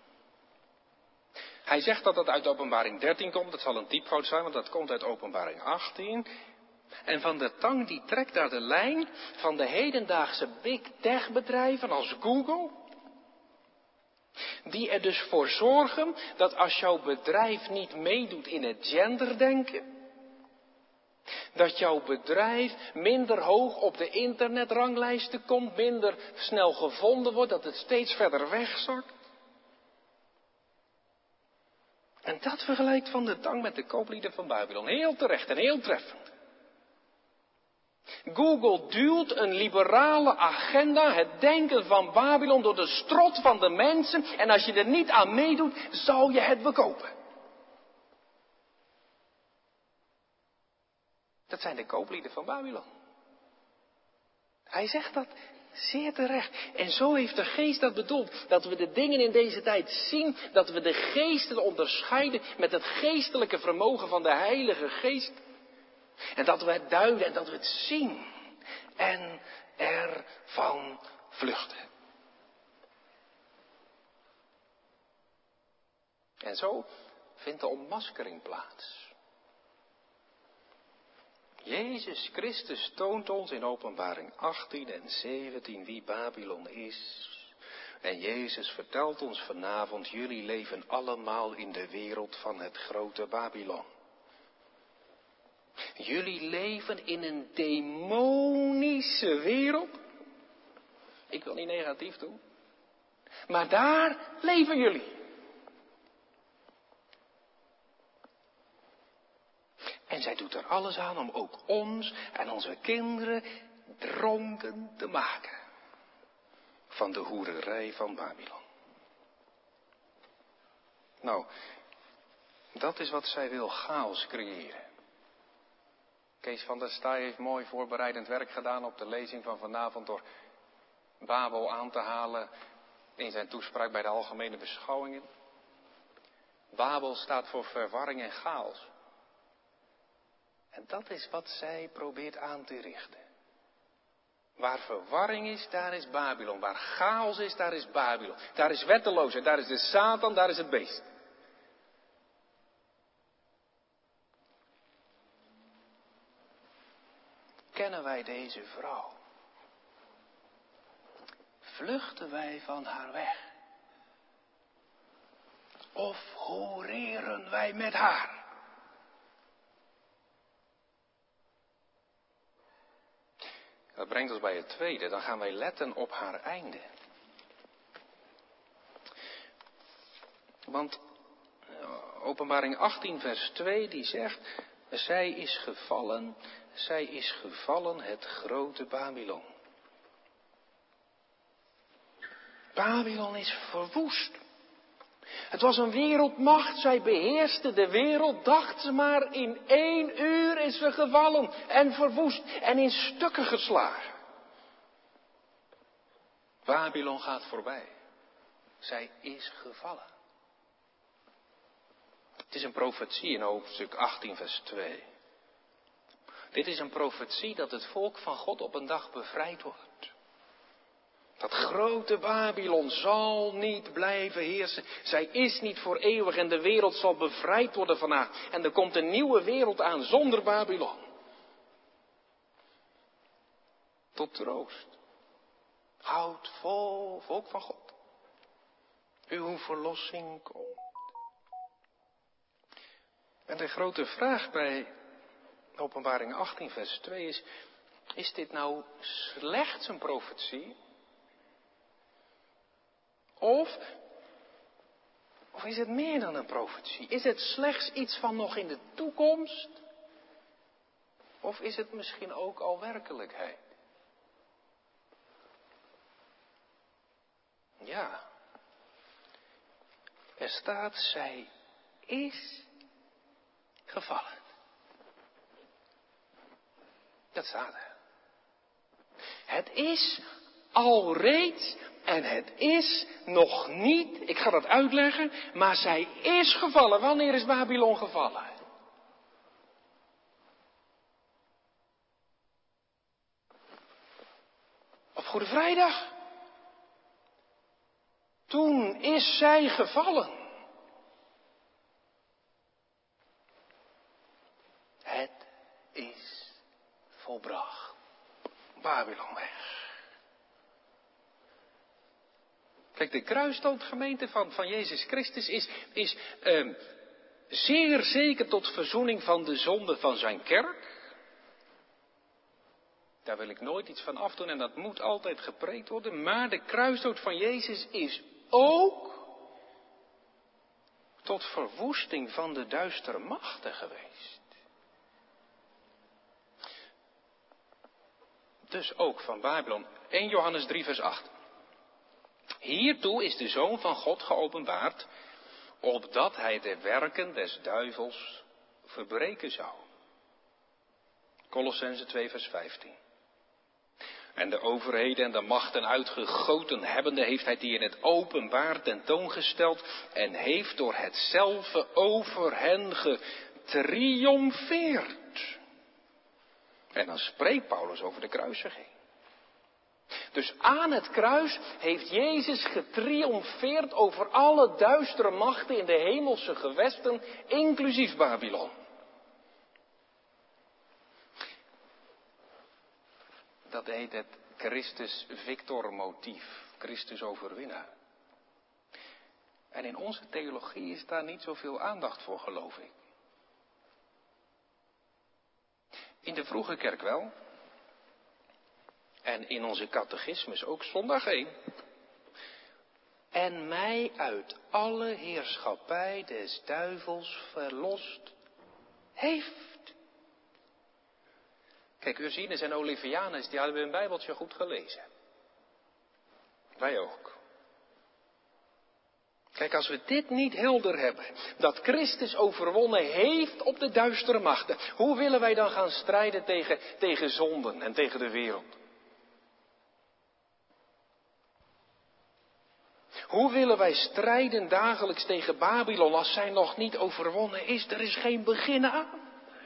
S2: Hij zegt dat dat uit Openbaring dertien komt. Dat zal een typfout zijn, want dat komt uit Openbaring achttien. En Van der Tang die trekt daar de lijn van de hedendaagse big tech bedrijven als Google. Die er dus voor zorgen dat als jouw bedrijf niet meedoet in het genderdenken, dat jouw bedrijf minder hoog op de internetranglijsten komt, minder snel gevonden wordt, dat het steeds verder wegzakt. En dat vergelijkt Van der Tang met de kooplieden van Babylon. Heel terecht en heel treffend. Google duwt een liberale agenda, het denken van Babylon, door de strot van de mensen. En als je er niet aan meedoet, zou je het bekopen. Dat zijn de kooplieden van Babylon. Hij zegt dat zeer terecht. En zo heeft de geest dat bedoeld. Dat we de dingen in deze tijd zien. Dat we de geesten onderscheiden met het geestelijke vermogen van de Heilige Geest. En dat we het duiden en dat we het zien. En ervan vluchten. En zo vindt de ontmaskering plaats. Jezus Christus toont ons in Openbaring achttien en zeventien wie Babylon is. En Jezus vertelt ons vanavond, jullie leven allemaal in de wereld van het grote Babylon. Jullie leven in een demonische wereld. Ik wil niet negatief doen. Maar daar leven jullie. En zij doet er alles aan om ook ons en onze kinderen dronken te maken. Van de hoererij van Babylon. Nou, dat is wat zij wil, chaos creëren. Kees van der Staaij heeft mooi voorbereidend werk gedaan op de lezing van vanavond door Babel aan te halen in zijn toespraak bij de algemene beschouwingen. Babel staat voor verwarring en chaos. En dat is wat zij probeert aan te richten. Waar verwarring is, daar is Babylon. Waar chaos is, daar is Babylon. Daar is wetteloosheid, daar is de Satan, daar is het beest. Kennen wij deze vrouw? Vluchten wij van haar weg? Of horeren wij met haar? Dat brengt ons bij het tweede. Dan gaan wij letten op haar einde. Want Openbaring achttien vers twee die zegt, zij is gevallen, zij is gevallen het grote Babylon. Babylon is verwoest. Het was een wereldmacht, zij beheerste de wereld, dacht ze maar, in één uur is ze gevallen en verwoest en in stukken geslagen. Babylon gaat voorbij. Zij is gevallen. Het is een profetie in hoofdstuk achttien vers twee. Dit is een profetie dat het volk van God op een dag bevrijd wordt. Dat grote Babylon zal niet blijven heersen. Zij is niet voor eeuwig en de wereld zal bevrijd worden van haar. En er komt een nieuwe wereld aan zonder Babylon. Tot troost. Houd vol, volk van God. Uw verlossing komt. En de grote vraag bij Openbaring achttien vers twee is, is dit nou slechts een profetie? Of, of is het meer dan een profetie? Is het slechts iets van nog in de toekomst? Of is het misschien ook al werkelijkheid? Ja. Er staat, zij is gevallen. Dat staat er. Het is al reeds en het is nog niet, ik ga dat uitleggen, maar zij is gevallen. Wanneer is Babylon gevallen? Op Goede Vrijdag. Toen is zij gevallen. Het is volbracht. Babylon weg. Kijk, de kruisdoodgemeente van, van Jezus Christus is, is um, zeer zeker tot verzoening van de zonde van zijn kerk. Daar wil ik nooit iets van afdoen en dat moet altijd gepreekt worden. Maar de kruisdood van Jezus is ook tot verwoesting van de duistere machten geweest. dus ook van Babylon. eerste Johannes drie vers acht. Hiertoe is de Zoon van God geopenbaard, opdat hij de werken des duivels verbreken zou. Kolossenzen twee vers vijftien. En de overheden en de machten uitgegoten hebbende heeft hij die in het openbaar tentoongesteld en heeft door hetzelfde over hen getriomfeerd. En dan spreekt Paulus over de kruisiging. Dus aan het kruis heeft Jezus getriomfeerd over alle duistere machten in de hemelse gewesten, inclusief Babylon. Dat heet het Christus Victor motief, Christus overwinnaar. En in onze theologie is daar niet zoveel aandacht voor, geloof ik. In de vroege kerk wel. En in onze catechismus ook zondag één. En mij uit alle heerschappij des duivels verlost heeft. Kijk, Ursinus en Olivianus, die hadden hun Bijbeltje goed gelezen. Wij ook. Kijk, als we dit niet helder hebben, dat Christus overwonnen heeft op de duistere machten, hoe willen wij dan gaan strijden tegen, tegen zonden en tegen de wereld? Hoe willen wij strijden dagelijks tegen Babylon als zij nog niet overwonnen is? Er is geen begin aan.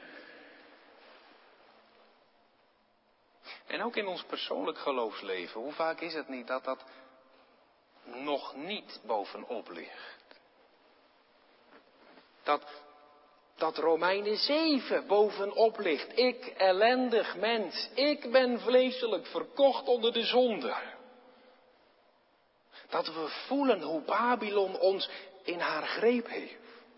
S2: En ook in ons persoonlijk geloofsleven, hoe vaak is het niet dat dat nog niet bovenop ligt? Dat, dat Romeinen zeven bovenop ligt. Ik, ellendig mens, ik ben vleeselijk verkocht onder de zonde. Dat we voelen hoe Babylon ons in haar greep heeft.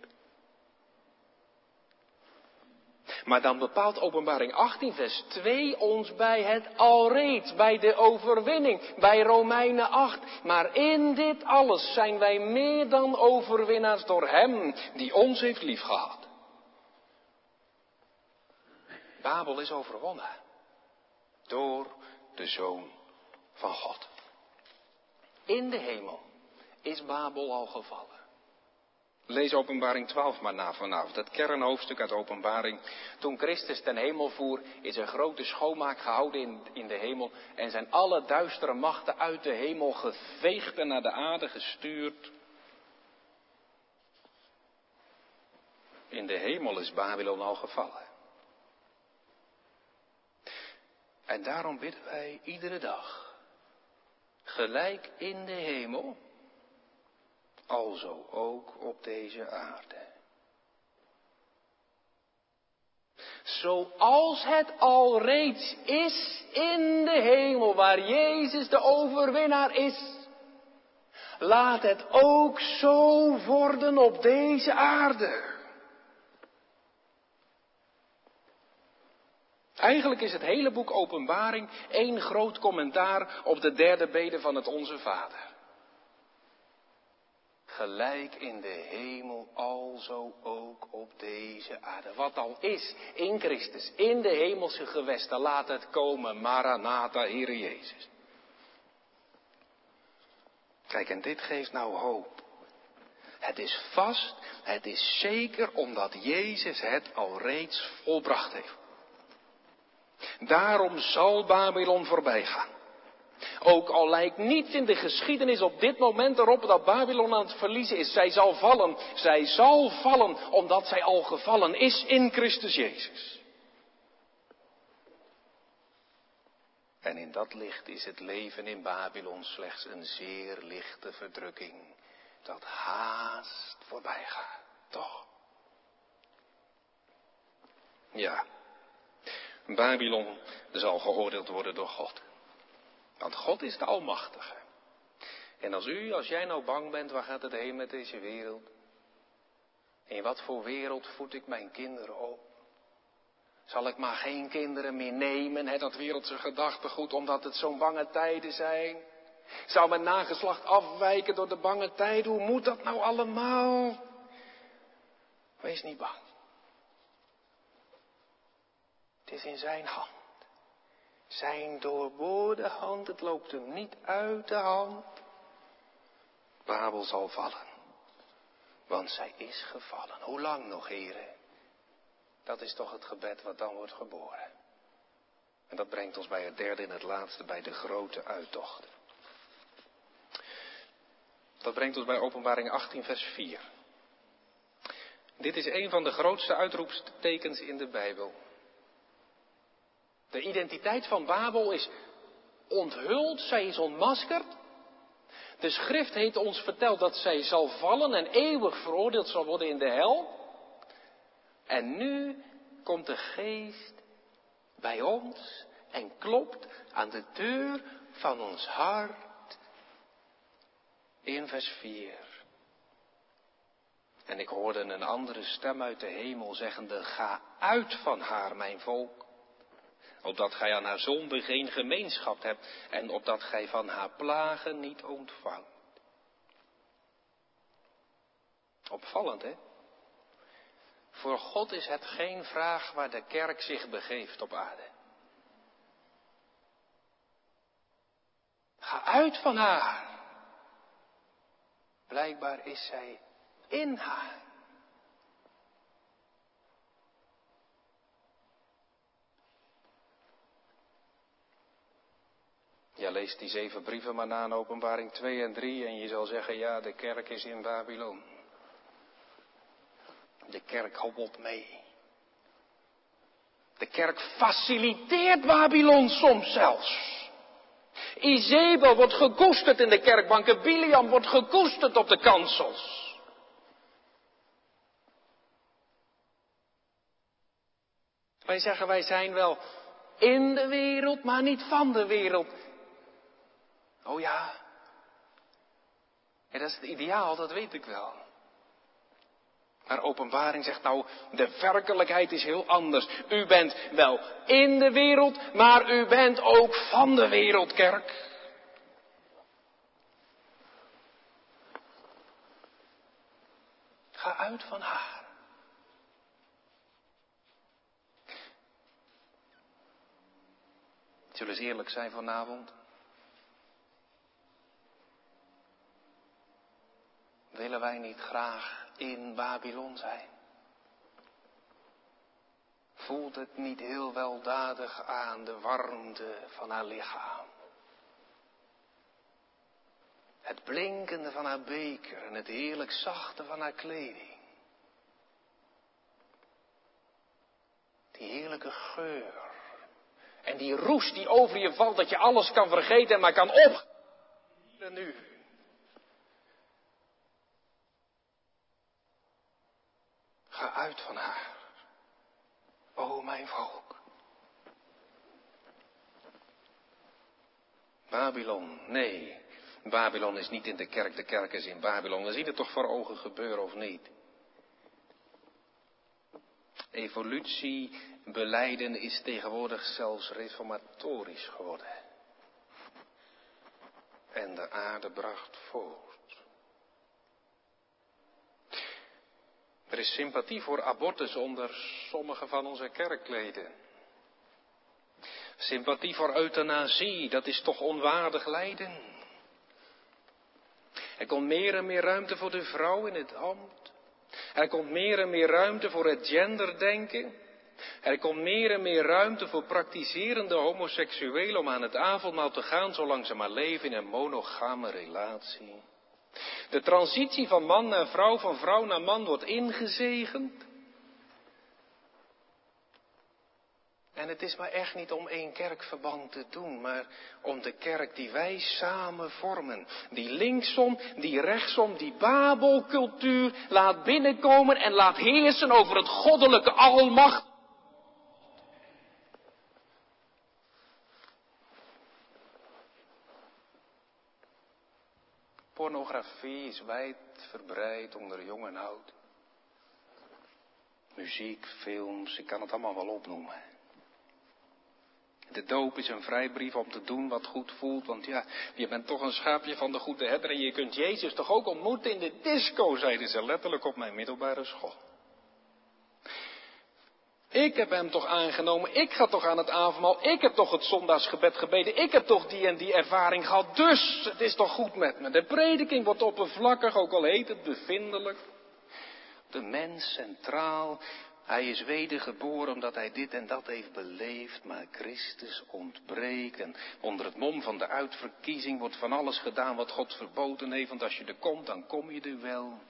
S2: Maar dan bepaalt Openbaring achttien vers twee ons bij het alreeds, bij de overwinning, bij Romeinen acht. Maar in dit alles zijn wij meer dan overwinnaars door Hem die ons heeft liefgehad. Babel is overwonnen door de Zoon van God. In de hemel is Babel al gevallen. Lees Openbaring twaalf maar na vanavond, het kernhoofdstuk uit Openbaring. Toen Christus ten hemel voer, is een grote schoonmaak gehouden in, in de hemel. En zijn alle duistere machten uit de hemel geveegd en naar de aarde gestuurd. In de hemel is Babylon al gevallen. En daarom bidden wij iedere dag, gelijk in de hemel, alzo ook op deze aarde. Zoals het al reeds is in de hemel, waar Jezus de overwinnaar is, laat het ook zo worden op deze aarde. Eigenlijk is het hele boek Openbaring één groot commentaar op de derde bede van het Onze Vader. Gelijk in de hemel, alzo ook op deze aarde. Wat al is in Christus, in de hemelse gewesten, laat het komen. Maranatha, Heere Jezus. Kijk, en dit geeft nou hoop. Het is vast, het is zeker, omdat Jezus het al reeds volbracht heeft. Daarom zal Babylon voorbij gaan. Ook al lijkt niets in de geschiedenis op dit moment erop dat Babylon aan het verliezen is. Zij zal vallen. Zij zal vallen omdat zij al gevallen is in Christus Jezus. En in dat licht is het leven in Babylon slechts een zeer lichte verdrukking. Dat haast voorbij gaat. Toch? Ja. Babylon zal geoordeeld worden door God. Want God is de Almachtige. En als u, als jij nou bang bent, waar gaat het heen met deze wereld? In wat voor wereld voed ik mijn kinderen op? Zal ik maar geen kinderen meer nemen, hè, dat wereldse gedachtegoed, omdat het zo'n bange tijden zijn? Zou mijn nageslacht afwijken door de bange tijden? Hoe moet dat nou allemaal? Wees niet bang. Het is in zijn hand. Zijn doorboorde hand, het loopt hem niet uit de hand. Babel zal vallen, want zij is gevallen. Hoe lang nog, heren? Dat is toch het gebed wat dan wordt geboren. En dat brengt ons bij het derde en het laatste, bij de grote uittocht. Dat brengt ons bij Openbaring achttien vers vier. Dit is een van de grootste uitroepstekens in de Bijbel. De identiteit van Babel is onthuld, zij is ontmaskerd. De schrift heeft ons verteld dat zij zal vallen en eeuwig veroordeeld zal worden in de hel. En nu komt de geest bij ons en klopt aan de deur van ons hart. In vers vier. En ik hoorde een andere stem uit de hemel zeggende, ga uit van haar, mijn volk, opdat gij aan haar zonde geen gemeenschap hebt en opdat gij van haar plagen niet ontvangt. Opvallend, hè? Voor God is het geen vraag waar de kerk zich begeeft op aarde. Ga uit van haar. Blijkbaar is zij in haar. Ja, lees die zeven brieven maar na in Openbaring twee en drie en je zal zeggen, ja, de kerk is in Babylon. De kerk hobbelt mee. De kerk faciliteert Babylon soms zelfs. Izebel wordt gekoesterd in de kerkbanken, Biliam wordt gekoesterd op de kansels. Wij zeggen, wij zijn wel in de wereld, maar niet van de wereld. Oh ja. Ja, dat is het ideaal, dat weet ik wel. Maar Openbaring zegt nou, de werkelijkheid is heel anders. U bent wel in de wereld, maar u bent ook van de wereld, kerk. Ga uit van haar. Zullen we eens eerlijk zijn vanavond? Willen wij niet graag in Babylon zijn? Voelt het niet heel weldadig aan de warmte van haar lichaam? Het blinkende van haar beker en het heerlijk zachte van haar kleding. Die heerlijke geur. En die roes die over je valt, dat je alles kan vergeten en maar kan op. En nu. Ga uit van haar. O mijn volk. Babylon, nee. Babylon is niet in de kerk, de kerk is in Babylon. We zien het toch voor ogen gebeuren of niet? Evolutie belijden is tegenwoordig zelfs reformatorisch geworden. En de aarde bracht voort. Er is sympathie voor abortus onder sommige van onze kerkleden. Sympathie voor euthanasie, dat is toch onwaardig lijden. Er komt meer en meer ruimte voor de vrouw in het ambt. Er komt meer en meer ruimte voor het genderdenken. Er komt meer en meer ruimte voor praktiserende homoseksuelen om aan het avondmaal te gaan zolang ze maar leven in een monogame relatie. De transitie van man naar vrouw, van vrouw naar man wordt ingezegend. En het is maar echt niet om één kerkverband te doen, maar om de kerk die wij samen vormen. Die linksom, die rechtsom, die Babelcultuur laat binnenkomen en laat heersen over het goddelijke almacht. Pornografie is wijdverbreid onder jong en oud. Muziek, films, ik kan het allemaal wel opnoemen. De doop is een vrijbrief om te doen wat goed voelt, want ja, je bent toch een schaapje van de goede herder en je kunt Jezus toch ook ontmoeten in de disco, zeiden ze letterlijk op mijn middelbare school. Ik heb hem toch aangenomen, ik ga toch aan het avondmaal, ik heb toch het zondagsgebed gebeden, ik heb toch die en die ervaring gehad, dus het is toch goed met me. De prediking wordt oppervlakkig, ook al heet het bevindelijk. De mens centraal, hij is wedergeboren omdat hij dit en dat heeft beleefd, maar Christus ontbreekt. En onder het mom van de uitverkiezing wordt van alles gedaan wat God verboden heeft, want als je er komt, dan kom je er wel.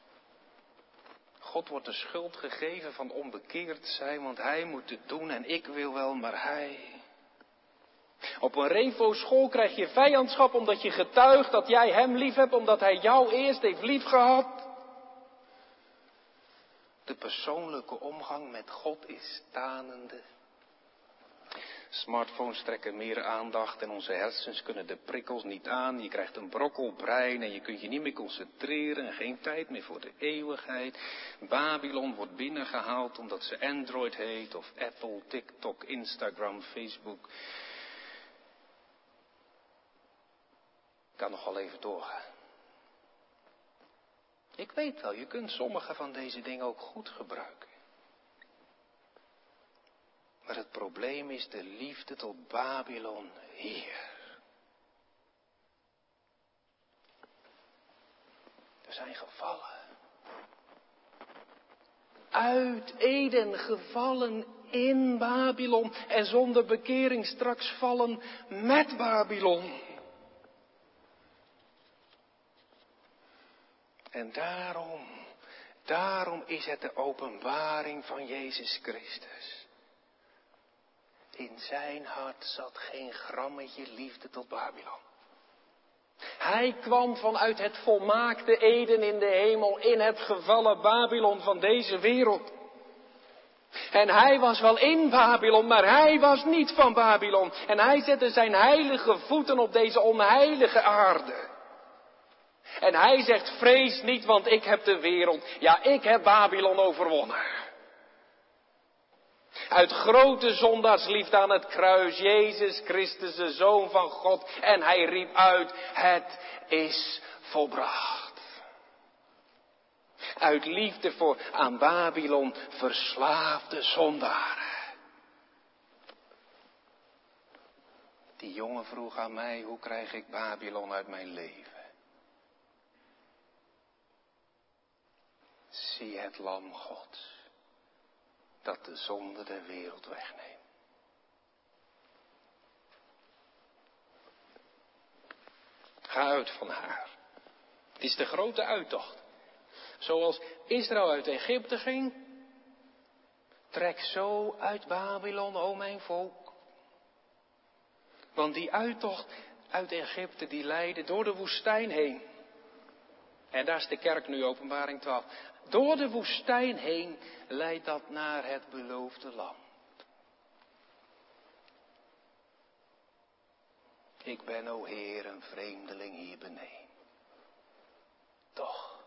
S2: God wordt de schuld gegeven van onbekeerd zijn, want hij moet het doen en ik wil wel, maar hij. Op een Revo-school krijg je vijandschap omdat je getuigt dat jij hem lief hebt, omdat hij jou eerst heeft liefgehad. De persoonlijke omgang met God is tanende. Smartphones trekken meer aandacht en onze hersens kunnen de prikkels niet aan. Je krijgt een brokkelbrein en je kunt je niet meer concentreren en geen tijd meer voor de eeuwigheid. Babylon wordt binnengehaald omdat ze Android heet of Apple, TikTok, Instagram, Facebook. Ik kan nog wel even doorgaan. Ik weet wel, je kunt sommige van deze dingen ook goed gebruiken. Maar het probleem is de liefde tot Babylon hier. Er zijn gevallen. Uit Eden gevallen in Babylon. En zonder bekering straks vallen met Babylon. En daarom, daarom is het de openbaring van Jezus Christus. In zijn hart zat geen grammetje liefde tot Babylon. Hij kwam vanuit het volmaakte Eden in de hemel in het gevallen Babylon van deze wereld. En hij was wel in Babylon, maar hij was niet van Babylon. En hij zette zijn heilige voeten op deze onheilige aarde. En hij zegt, vrees niet, want ik heb de wereld, ja, ik heb Babylon overwonnen. Uit grote zondaarsliefde aan het kruis, Jezus Christus, de Zoon van God. En hij riep uit, het is volbracht. Uit liefde voor aan Babylon verslaafde zondaren. Die jongen vroeg aan mij, hoe krijg ik Babylon uit mijn leven? Zie het lam Gods, dat de zonde der wereld wegneemt. Ga uit van haar. Het is de grote uittocht. Zoals Israël uit Egypte ging. Trek zo uit Babylon, o mijn volk. Want die uittocht uit Egypte, die leidde door de woestijn heen. En daar is de kerk nu, Openbaring twaalf. Door de woestijn heen leidt dat naar het beloofde land. Ik ben, o Heer, een vreemdeling hier beneden. Toch,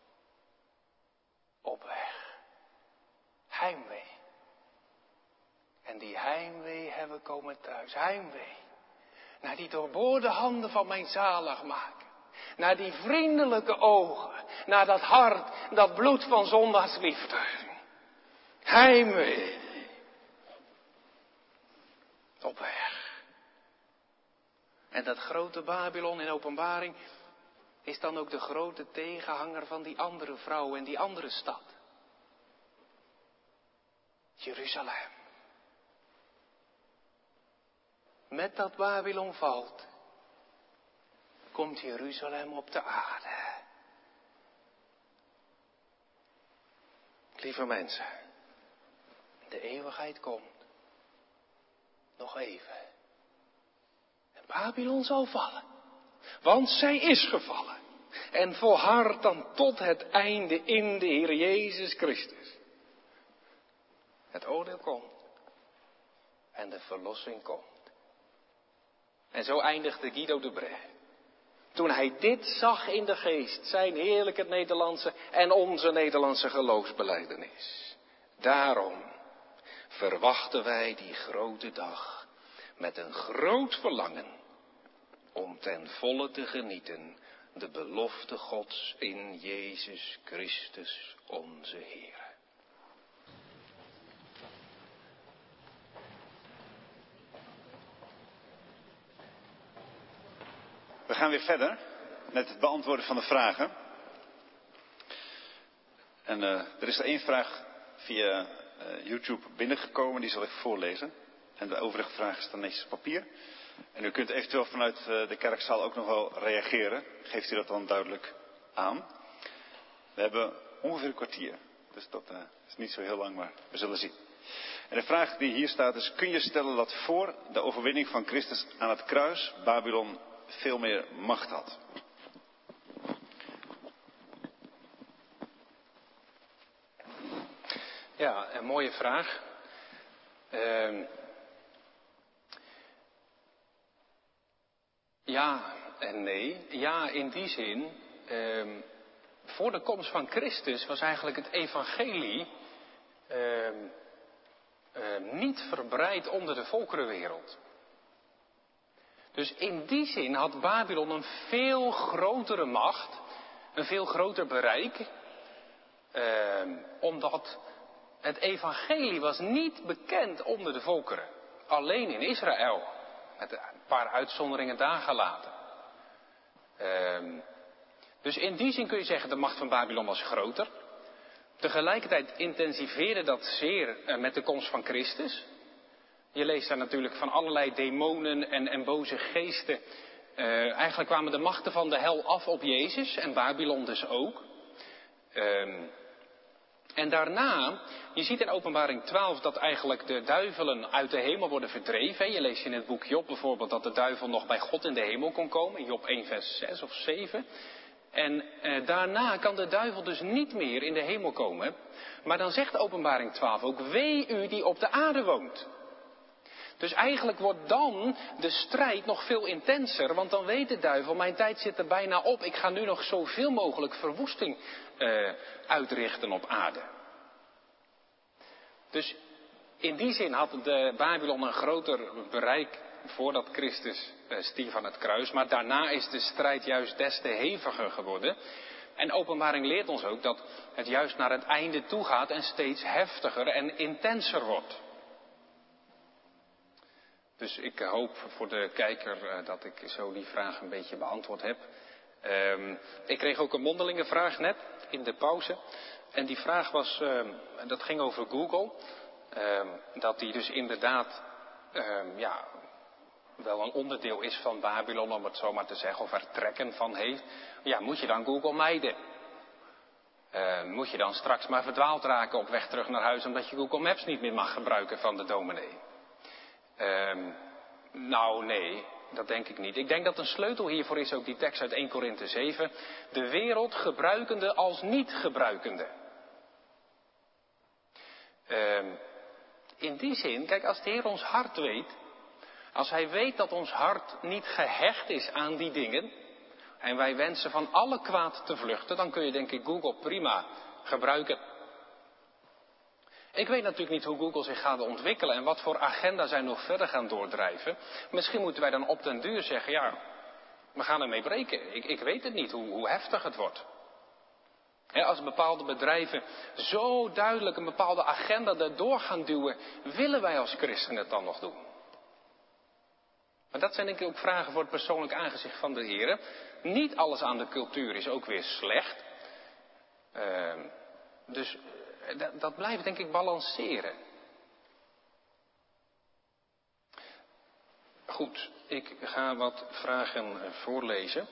S2: op weg, heimwee. En die heimwee hebben we komen thuis, heimwee. Naar die doorboorde handen van mijn zaligmaker. Naar die vriendelijke ogen. Naar dat hart, dat bloed van zondagsliefde. Heimwee. Op weg. En dat grote Babylon in Openbaring is dan ook de grote tegenhanger van die andere vrouw en die andere stad. Jeruzalem. Met dat Babylon valt, komt Jeruzalem op de aarde. Lieve mensen, de eeuwigheid komt. Nog even. En Babylon zal vallen. Want zij is gevallen. En volhardt dan tot het einde in de Heer Jezus Christus. Het oordeel komt. En de verlossing komt. En zo eindigde Guido de Brès. Toen hij dit zag in de geest, zijn heerlijke Nederlandse en onze Nederlandse geloofsbelijdenis. Daarom verwachten wij die grote dag met een groot verlangen om ten volle te genieten de belofte Gods in Jezus Christus onze Heer.
S1: gaan weer verder met het beantwoorden van de vragen. En uh, er is er één vraag via uh, YouTube binnengekomen, die zal ik voorlezen. En de overige vragen staan netjes op papier. En u kunt eventueel vanuit uh, de kerkzaal ook nog wel reageren. Geeft u dat dan duidelijk aan. We hebben ongeveer een kwartier. Dus dat uh, is niet zo heel lang, maar we zullen zien. En de vraag die hier staat is: kun je stellen dat voor de overwinning van Christus aan het kruis Babylon veel meer macht had?
S2: Ja, een mooie vraag. Uh, ja en nee. Ja, in die zin. Uh, voor de komst van Christus was eigenlijk het evangelie Uh, Uh, niet verbreid onder de volkerenwereld. Dus in die zin had Babylon een veel grotere macht, een veel groter bereik, uh, omdat het evangelie was niet bekend onder de volkeren. Alleen in Israël, met een paar uitzonderingen daar gelaten. Uh, dus in die zin kun je zeggen, de macht van Babylon was groter. Tegelijkertijd intensiveerde dat zeer uh, met de komst van Christus. Je leest daar natuurlijk van allerlei demonen en, en boze geesten. Uh, eigenlijk kwamen de machten van de hel af op Jezus en Babylon dus ook. Uh, en daarna, je ziet in Openbaring twaalf dat eigenlijk de duivelen uit de hemel worden verdreven. Je leest in het boek Job bijvoorbeeld dat de duivel nog bij God in de hemel kon komen. Job één vers zes of zeven. En eh, daarna kan de duivel dus niet meer in de hemel komen. Maar dan zegt Openbaring twaalf ook: wee u die op de aarde woont. Dus eigenlijk wordt dan de strijd nog veel intenser. Want dan weet de duivel, mijn tijd zit er bijna op. Ik ga nu nog zoveel mogelijk verwoesting eh, uitrichten op aarde. Dus in die zin had de Babylon een groter bereik voordat Christus uh, stierf aan het kruis. Maar daarna is de strijd juist des te heviger geworden. En Openbaring leert ons ook dat het juist naar het einde toe gaat en steeds heftiger en intenser wordt. Dus ik hoop voor de kijker uh, dat ik zo die vraag een beetje beantwoord heb. Um, ik kreeg ook een mondelinge vraag net in de pauze. En die vraag was, uh, dat ging over Google. Uh, dat die dus inderdaad, uh, ja... wel een onderdeel is van Babylon, om het zo maar te zeggen, of er trekken van heeft. Ja, moet je dan Google mijden? Uh, moet je dan straks maar verdwaald raken op weg terug naar huis, omdat je Google Maps niet meer mag gebruiken van de dominee? Uh, nou, nee, dat denk ik niet. Ik denk dat een sleutel hiervoor is ook die tekst uit Eerste Korinthe zeven. De wereld gebruikende als niet gebruikende. Uh, in die zin, kijk, als de Heer ons hart weet, als hij weet dat ons hart niet gehecht is aan die dingen, en wij wensen van alle kwaad te vluchten, dan kun je denk ik Google prima gebruiken. Ik weet natuurlijk niet hoe Google zich gaat ontwikkelen en wat voor agenda zij nog verder gaan doordrijven. Misschien moeten wij dan op den duur zeggen, ja, we gaan ermee breken. Ik, ik weet het niet hoe, hoe heftig het wordt. He, als bepaalde bedrijven zo duidelijk een bepaalde agenda erdoor gaan duwen, willen wij als christenen het dan nog doen? Maar dat zijn denk ik ook vragen voor het persoonlijk aangezicht van de Heer. Niet alles aan de cultuur is ook weer slecht. Uh, dus dat, dat blijft denk ik balanceren. Goed, ik ga wat vragen voorlezen.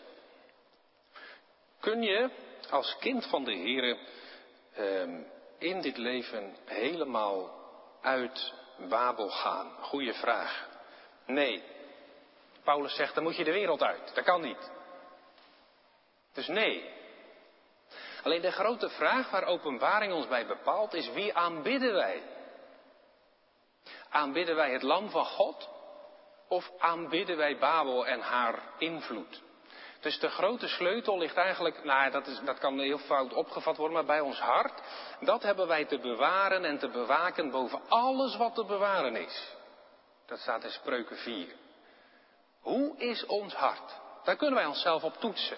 S2: Kun je als kind van de Heer uh, in dit leven helemaal uit Babel gaan? Goeie vraag. Nee. Paulus zegt, dan moet je de wereld uit. Dat kan niet. Dus nee. Alleen de grote vraag waar Openbaring ons bij bepaalt is: wie aanbidden wij? Aanbidden wij het lam van God? Of aanbidden wij Babel en haar invloed? Dus de grote sleutel ligt eigenlijk, nou dat, is, dat kan heel fout opgevat worden, maar bij ons hart. Dat hebben wij te bewaren en te bewaken boven alles wat te bewaren is. Dat staat in Spreuken vier. Hoe is ons hart? Daar kunnen wij onszelf op toetsen.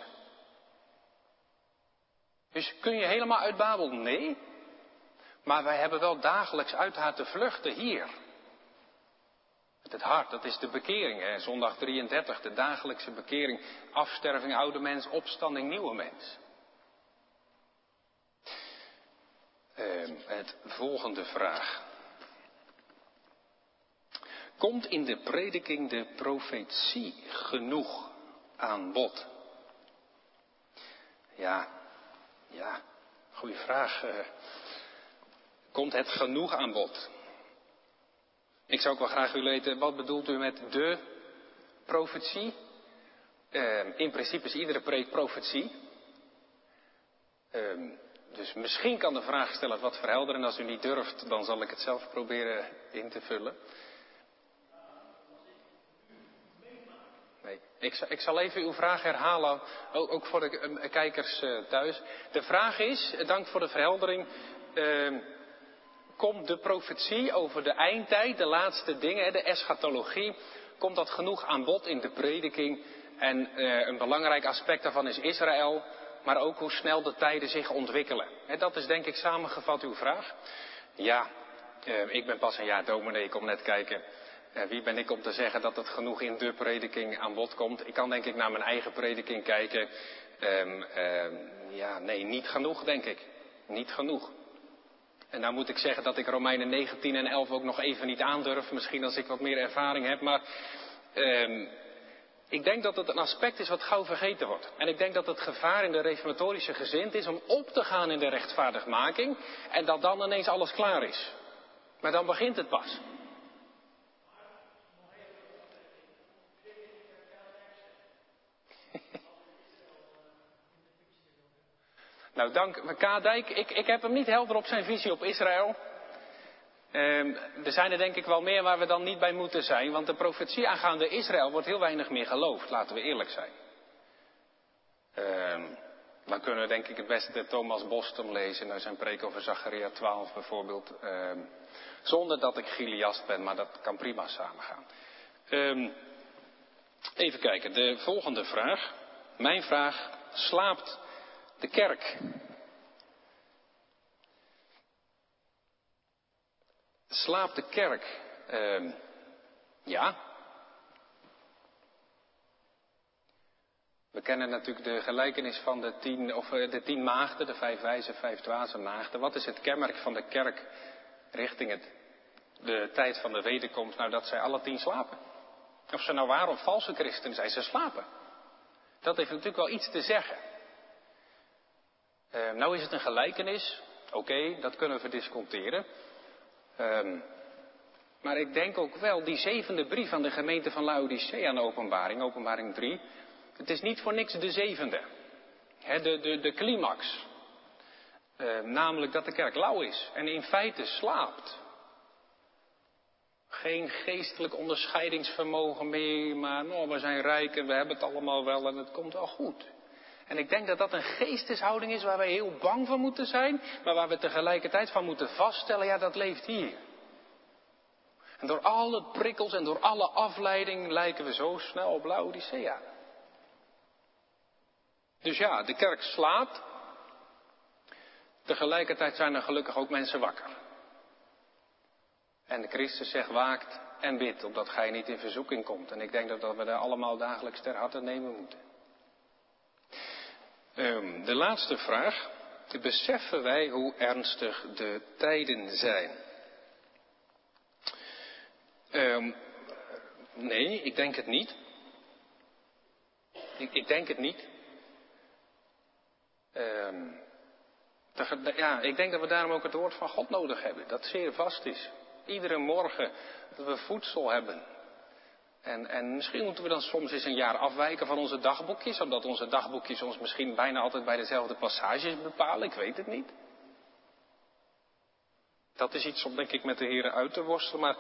S2: Dus kun je helemaal uit Babel? Nee. Maar wij hebben wel dagelijks uit haar te vluchten hier. Het hart, dat is de bekering. Hè? Zondag drieëndertig, de dagelijkse bekering. Afsterving, oude mens, opstanding, nieuwe mens. Uh, het volgende vraag. Komt in de prediking de profetie genoeg aan bod? Ja, ja, goede vraag. Uh, komt het genoeg aan bod? Ik zou ook wel graag willen weten, wat bedoelt u met de profetie? Uh, in principe is iedere preek profetie. Uh, dus misschien kan de vraagsteller wat verhelderen. En als u niet durft, dan zal ik het zelf proberen in te vullen. Nee, ik, ik zal even uw vraag herhalen, ook, ook voor de uh, kijkers uh, thuis. De vraag is, dank voor de verheldering... Uh, Komt de profetie over de eindtijd, de laatste dingen, de eschatologie, komt dat genoeg aan bod in de prediking? En uh, een belangrijk aspect daarvan is Israël, maar ook hoe snel de tijden zich ontwikkelen. He, dat is denk ik samengevat uw vraag. Ja, uh, ik ben pas een jaar dominee, ik kom net kijken. Uh, wie ben ik om te zeggen dat het genoeg in de prediking aan bod komt? Ik kan denk ik naar mijn eigen prediking kijken. Um, um, ja, nee, niet genoeg denk ik. Niet genoeg. En nou moet ik zeggen dat ik Romeinen negentien en elf ook nog even niet aandurf. Misschien als ik wat meer ervaring heb. Maar um, ik denk dat het een aspect is wat gauw vergeten wordt. En ik denk dat het gevaar in de reformatorische gezind is om op te gaan in de rechtvaardigmaking. En dat dan ineens alles klaar is. Maar dan begint het pas. Nou, dank Kadijk. Ik, ik heb hem niet helder op zijn visie op Israël. Uh, er zijn er denk ik wel meer waar we dan niet bij moeten zijn. Want de profetie aangaande Israël wordt heel weinig meer geloofd. Laten we eerlijk zijn. Uh, dan kunnen we denk ik het beste Thomas Boston lezen. Naar zijn preek over Zacharia twaalf bijvoorbeeld. Uh, zonder dat ik Giliast ben. Maar dat kan prima samengaan. Uh, even kijken. De volgende vraag. Mijn vraag. Slaapt de kerk? Slaapt de kerk? Uh, ja. We kennen natuurlijk de gelijkenis van de tien, of de tien maagden, de vijf wijze, vijf dwaze maagden. Wat is het kenmerk van de kerk richting het, de tijd van de wederkomst? Nou, dat zij alle tien slapen. Of ze nou waar of valse christenen zijn, ze slapen. Dat heeft natuurlijk wel iets te zeggen. Uh, nou is het een gelijkenis. Oké, okay, dat kunnen we verdisconteren. Um, maar ik denk ook wel, die zevende brief aan de gemeente van Laodicea aan de openbaring, openbaring drie. Het is niet voor niks de zevende. He, de, de, de climax. Uh, namelijk dat de kerk lauw is en in feite slaapt. Geen geestelijk onderscheidingsvermogen meer, maar nou, we zijn rijk en we hebben het allemaal wel en het komt wel goed. En ik denk dat dat een geesteshouding is waar wij heel bang van moeten zijn, maar waar we tegelijkertijd van moeten vaststellen, ja, dat leeft hier. En door alle prikkels en door alle afleiding lijken we zo snel op Laodicea. Dus ja, de kerk slaapt. Tegelijkertijd zijn er gelukkig ook mensen wakker. En de Christus zegt waakt en bidt, opdat gij niet in verzoeking komt. En ik denk dat we daar allemaal dagelijks ter harte nemen moeten. Um, de laatste vraag. Beseffen wij hoe ernstig de tijden zijn? Um, nee, ik denk het niet. Ik, ik denk het niet. Um, te, ja, ik denk dat we daarom ook het woord van God nodig hebben. Dat zeer vast is. Iedere morgen dat we voedsel hebben. En, en misschien moeten we dan soms eens een jaar afwijken van onze dagboekjes. Omdat onze dagboekjes ons misschien bijna altijd bij dezelfde passages bepalen. Ik weet het niet. Dat is iets om denk ik met de Heer uit te worstelen. Maar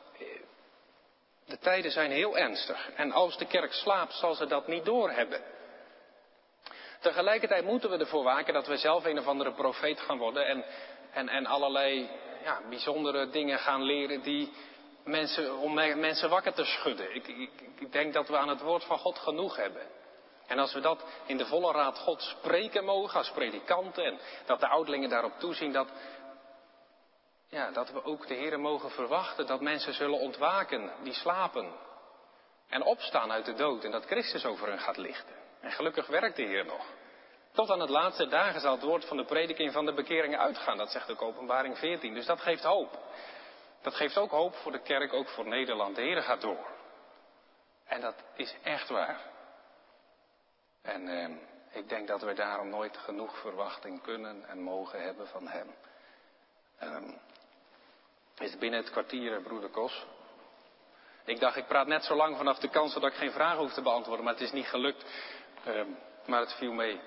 S2: de tijden zijn heel ernstig. En als de kerk slaapt zal ze dat niet doorhebben. Tegelijkertijd moeten we ervoor waken dat we zelf een of andere profeet gaan worden. En, en, en allerlei ja, bijzondere dingen gaan leren die mensen, om mensen wakker te schudden. Ik, ik, ik denk dat we aan het woord van God genoeg hebben. En als we dat in de volle raad God spreken mogen als predikanten. En dat de ouderlingen daarop toezien. Dat, ja, dat we ook de Heere mogen verwachten dat mensen zullen ontwaken die slapen. En opstaan uit de dood en dat Christus over hen gaat lichten. En gelukkig werkt de Heer nog. Tot aan het laatste dagen zal het woord van de prediking van de bekeringen uitgaan. Dat zegt ook Openbaring veertien. Dus dat geeft hoop. Dat geeft ook hoop voor de kerk, ook voor Nederland. De Heer gaat door. En dat is echt waar. En eh, ik denk dat we daarom nooit genoeg verwachting kunnen en mogen hebben van Hem. Eh, is het binnen het kwartier, broeder Kos? Ik dacht, ik praat net zo lang vanaf de kans dat ik geen vragen hoef te beantwoorden. Maar het is niet gelukt. Eh, maar het viel mee.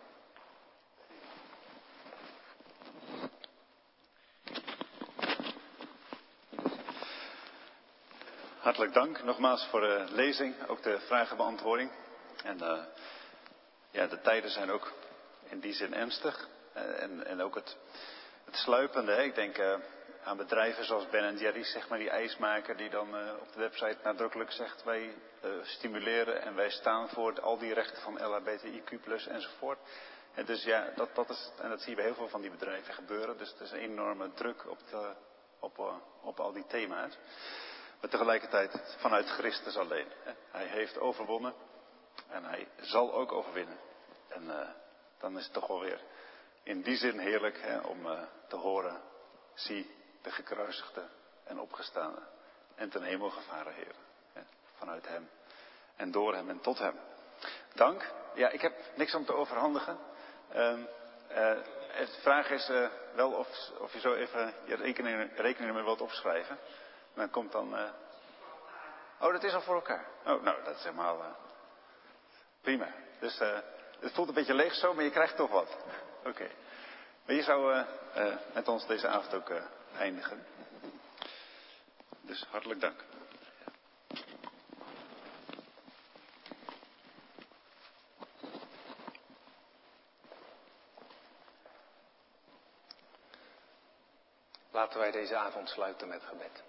S1: Hartelijk dank nogmaals voor de lezing, ook de vragenbeantwoording. En uh, ja, de tijden zijn ook in die zin ernstig. Uh, en, en ook het, het sluipende. Hè? Ik denk uh, aan bedrijven zoals Ben en Jerry's, zeg maar, die ijsmaker, die dan uh, op de website nadrukkelijk zegt: wij uh, stimuleren en wij staan voor al die rechten van L H B T I Q plus enzovoort. En dus ja, dat, dat is, en dat zie je bij heel veel van die bedrijven gebeuren. Dus het is een enorme druk op, de, op, uh, op al die thema's. Maar tegelijkertijd vanuit Christus alleen. Hij heeft overwonnen en hij zal ook overwinnen. En uh, dan is het toch wel weer in die zin heerlijk hè, om uh, te horen: zie de gekruisigde en opgestane en ten hemel gevaren Heer. Hè, vanuit hem en door hem en tot hem. Dank. Ja, ik heb niks om te overhandigen. Uh, uh, de vraag is uh, wel of, of je zo even je rekening, rekening mee wilt opschrijven. Dan komt dan... Uh... Oh, dat is al voor elkaar. Oh, nou, dat is helemaal... Uh... Prima. Dus uh, het voelt een beetje leeg zo, maar je krijgt toch wat. Oké. Okay. Maar je zou uh, uh, met ons deze avond ook uh, eindigen. Dus hartelijk dank.
S2: Laten wij deze avond sluiten met gebed.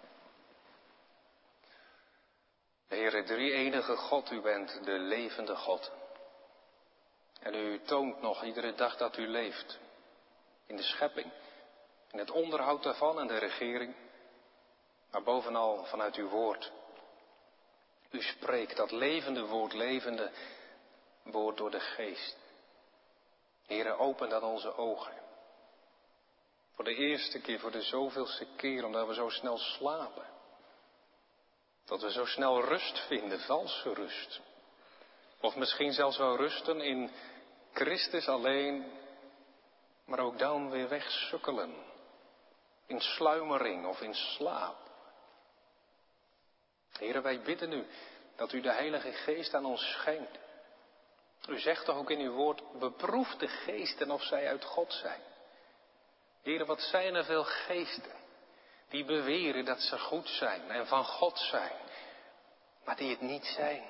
S2: Heere, drie-enige God, u bent de levende God. En u toont nog iedere dag dat u leeft. In de schepping, in het onderhoud daarvan en de regering. Maar bovenal vanuit uw woord. U spreekt dat levende woord, levende woord door de geest. Heere, open dan onze ogen. Voor de eerste keer, voor de zoveelste keer, omdat we zo snel slapen. Dat we zo snel rust vinden, valse rust. Of misschien zelfs wel rusten in Christus alleen, maar ook dan weer wegsukkelen. In sluimering of in slaap. Heere, wij bidden u dat u de Heilige Geest aan ons schenkt. U zegt toch ook in uw woord: beproef de geesten of zij uit God zijn. Heere, wat zijn er veel geesten die beweren dat ze goed zijn en van God zijn, maar die het niet zijn.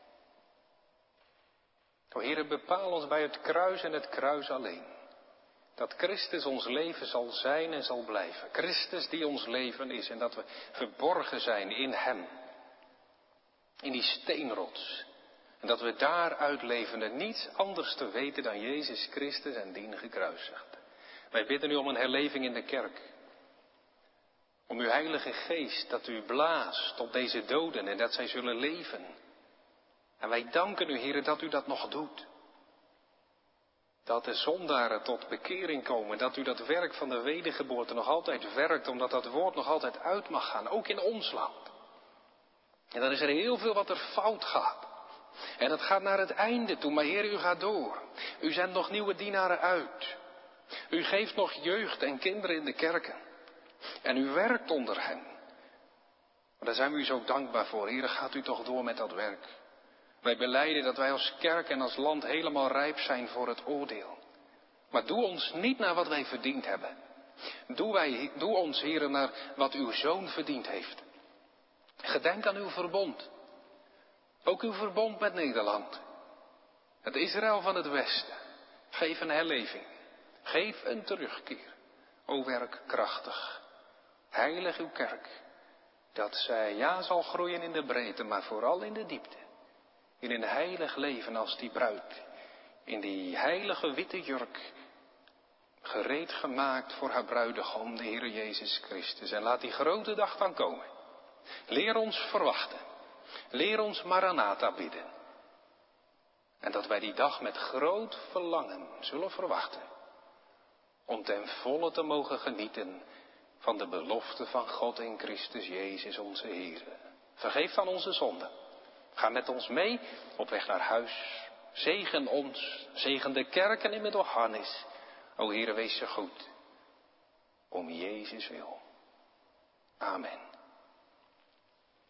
S2: O Heere, bepaal ons bij het kruis en het kruis alleen. Dat Christus ons leven zal zijn en zal blijven. Christus die ons leven is en dat we verborgen zijn in Hem. In die steenrots. En dat we daaruit levende niets anders te weten dan Jezus Christus en dien gekruisigd. Wij bidden u om een herleving in de kerk. Om uw Heilige Geest, dat u blaast op deze doden en dat zij zullen leven. En wij danken u, Heere, dat u dat nog doet. Dat de zondaren tot bekering komen, dat u dat werk van de wedergeboorte nog altijd werkt, omdat dat woord nog altijd uit mag gaan, ook in ons land. En dan is er heel veel wat er fout gaat. En dat gaat naar het einde toe, maar Heer, u gaat door. U zendt nog nieuwe dienaren uit. U geeft nog jeugd en kinderen in de kerken. En u werkt onder hen. Maar daar zijn we u zo dankbaar voor. Heer, gaat u toch door met dat werk. Wij belijden dat wij als kerk en als land helemaal rijp zijn voor het oordeel. Maar doe ons niet naar wat wij verdiend hebben. Doe, wij, doe ons, Heer, naar wat uw Zoon verdiend heeft. Gedenk aan uw verbond. Ook uw verbond met Nederland. Het Israël van het Westen. Geef een herleving. Geef een terugkeer. O werk krachtig. Heilig uw kerk. Dat zij ja zal groeien in de breedte, maar vooral in de diepte. In een heilig leven als die bruid. In die heilige witte jurk. gereed gemaakt voor haar bruidegom, de Heer Jezus Christus. En laat die grote dag dan komen. Leer ons verwachten. Leer ons Maranatha bidden. En dat wij die dag met groot verlangen zullen verwachten. Om ten volle te mogen genieten van de belofte van God in Christus Jezus onze Heer. Vergeef dan onze zonden. Ga met ons mee op weg naar huis. Zegen ons. Zegen de kerken in Middelharnis. O Heere, wees zo goed. Om Jezus wil. Amen.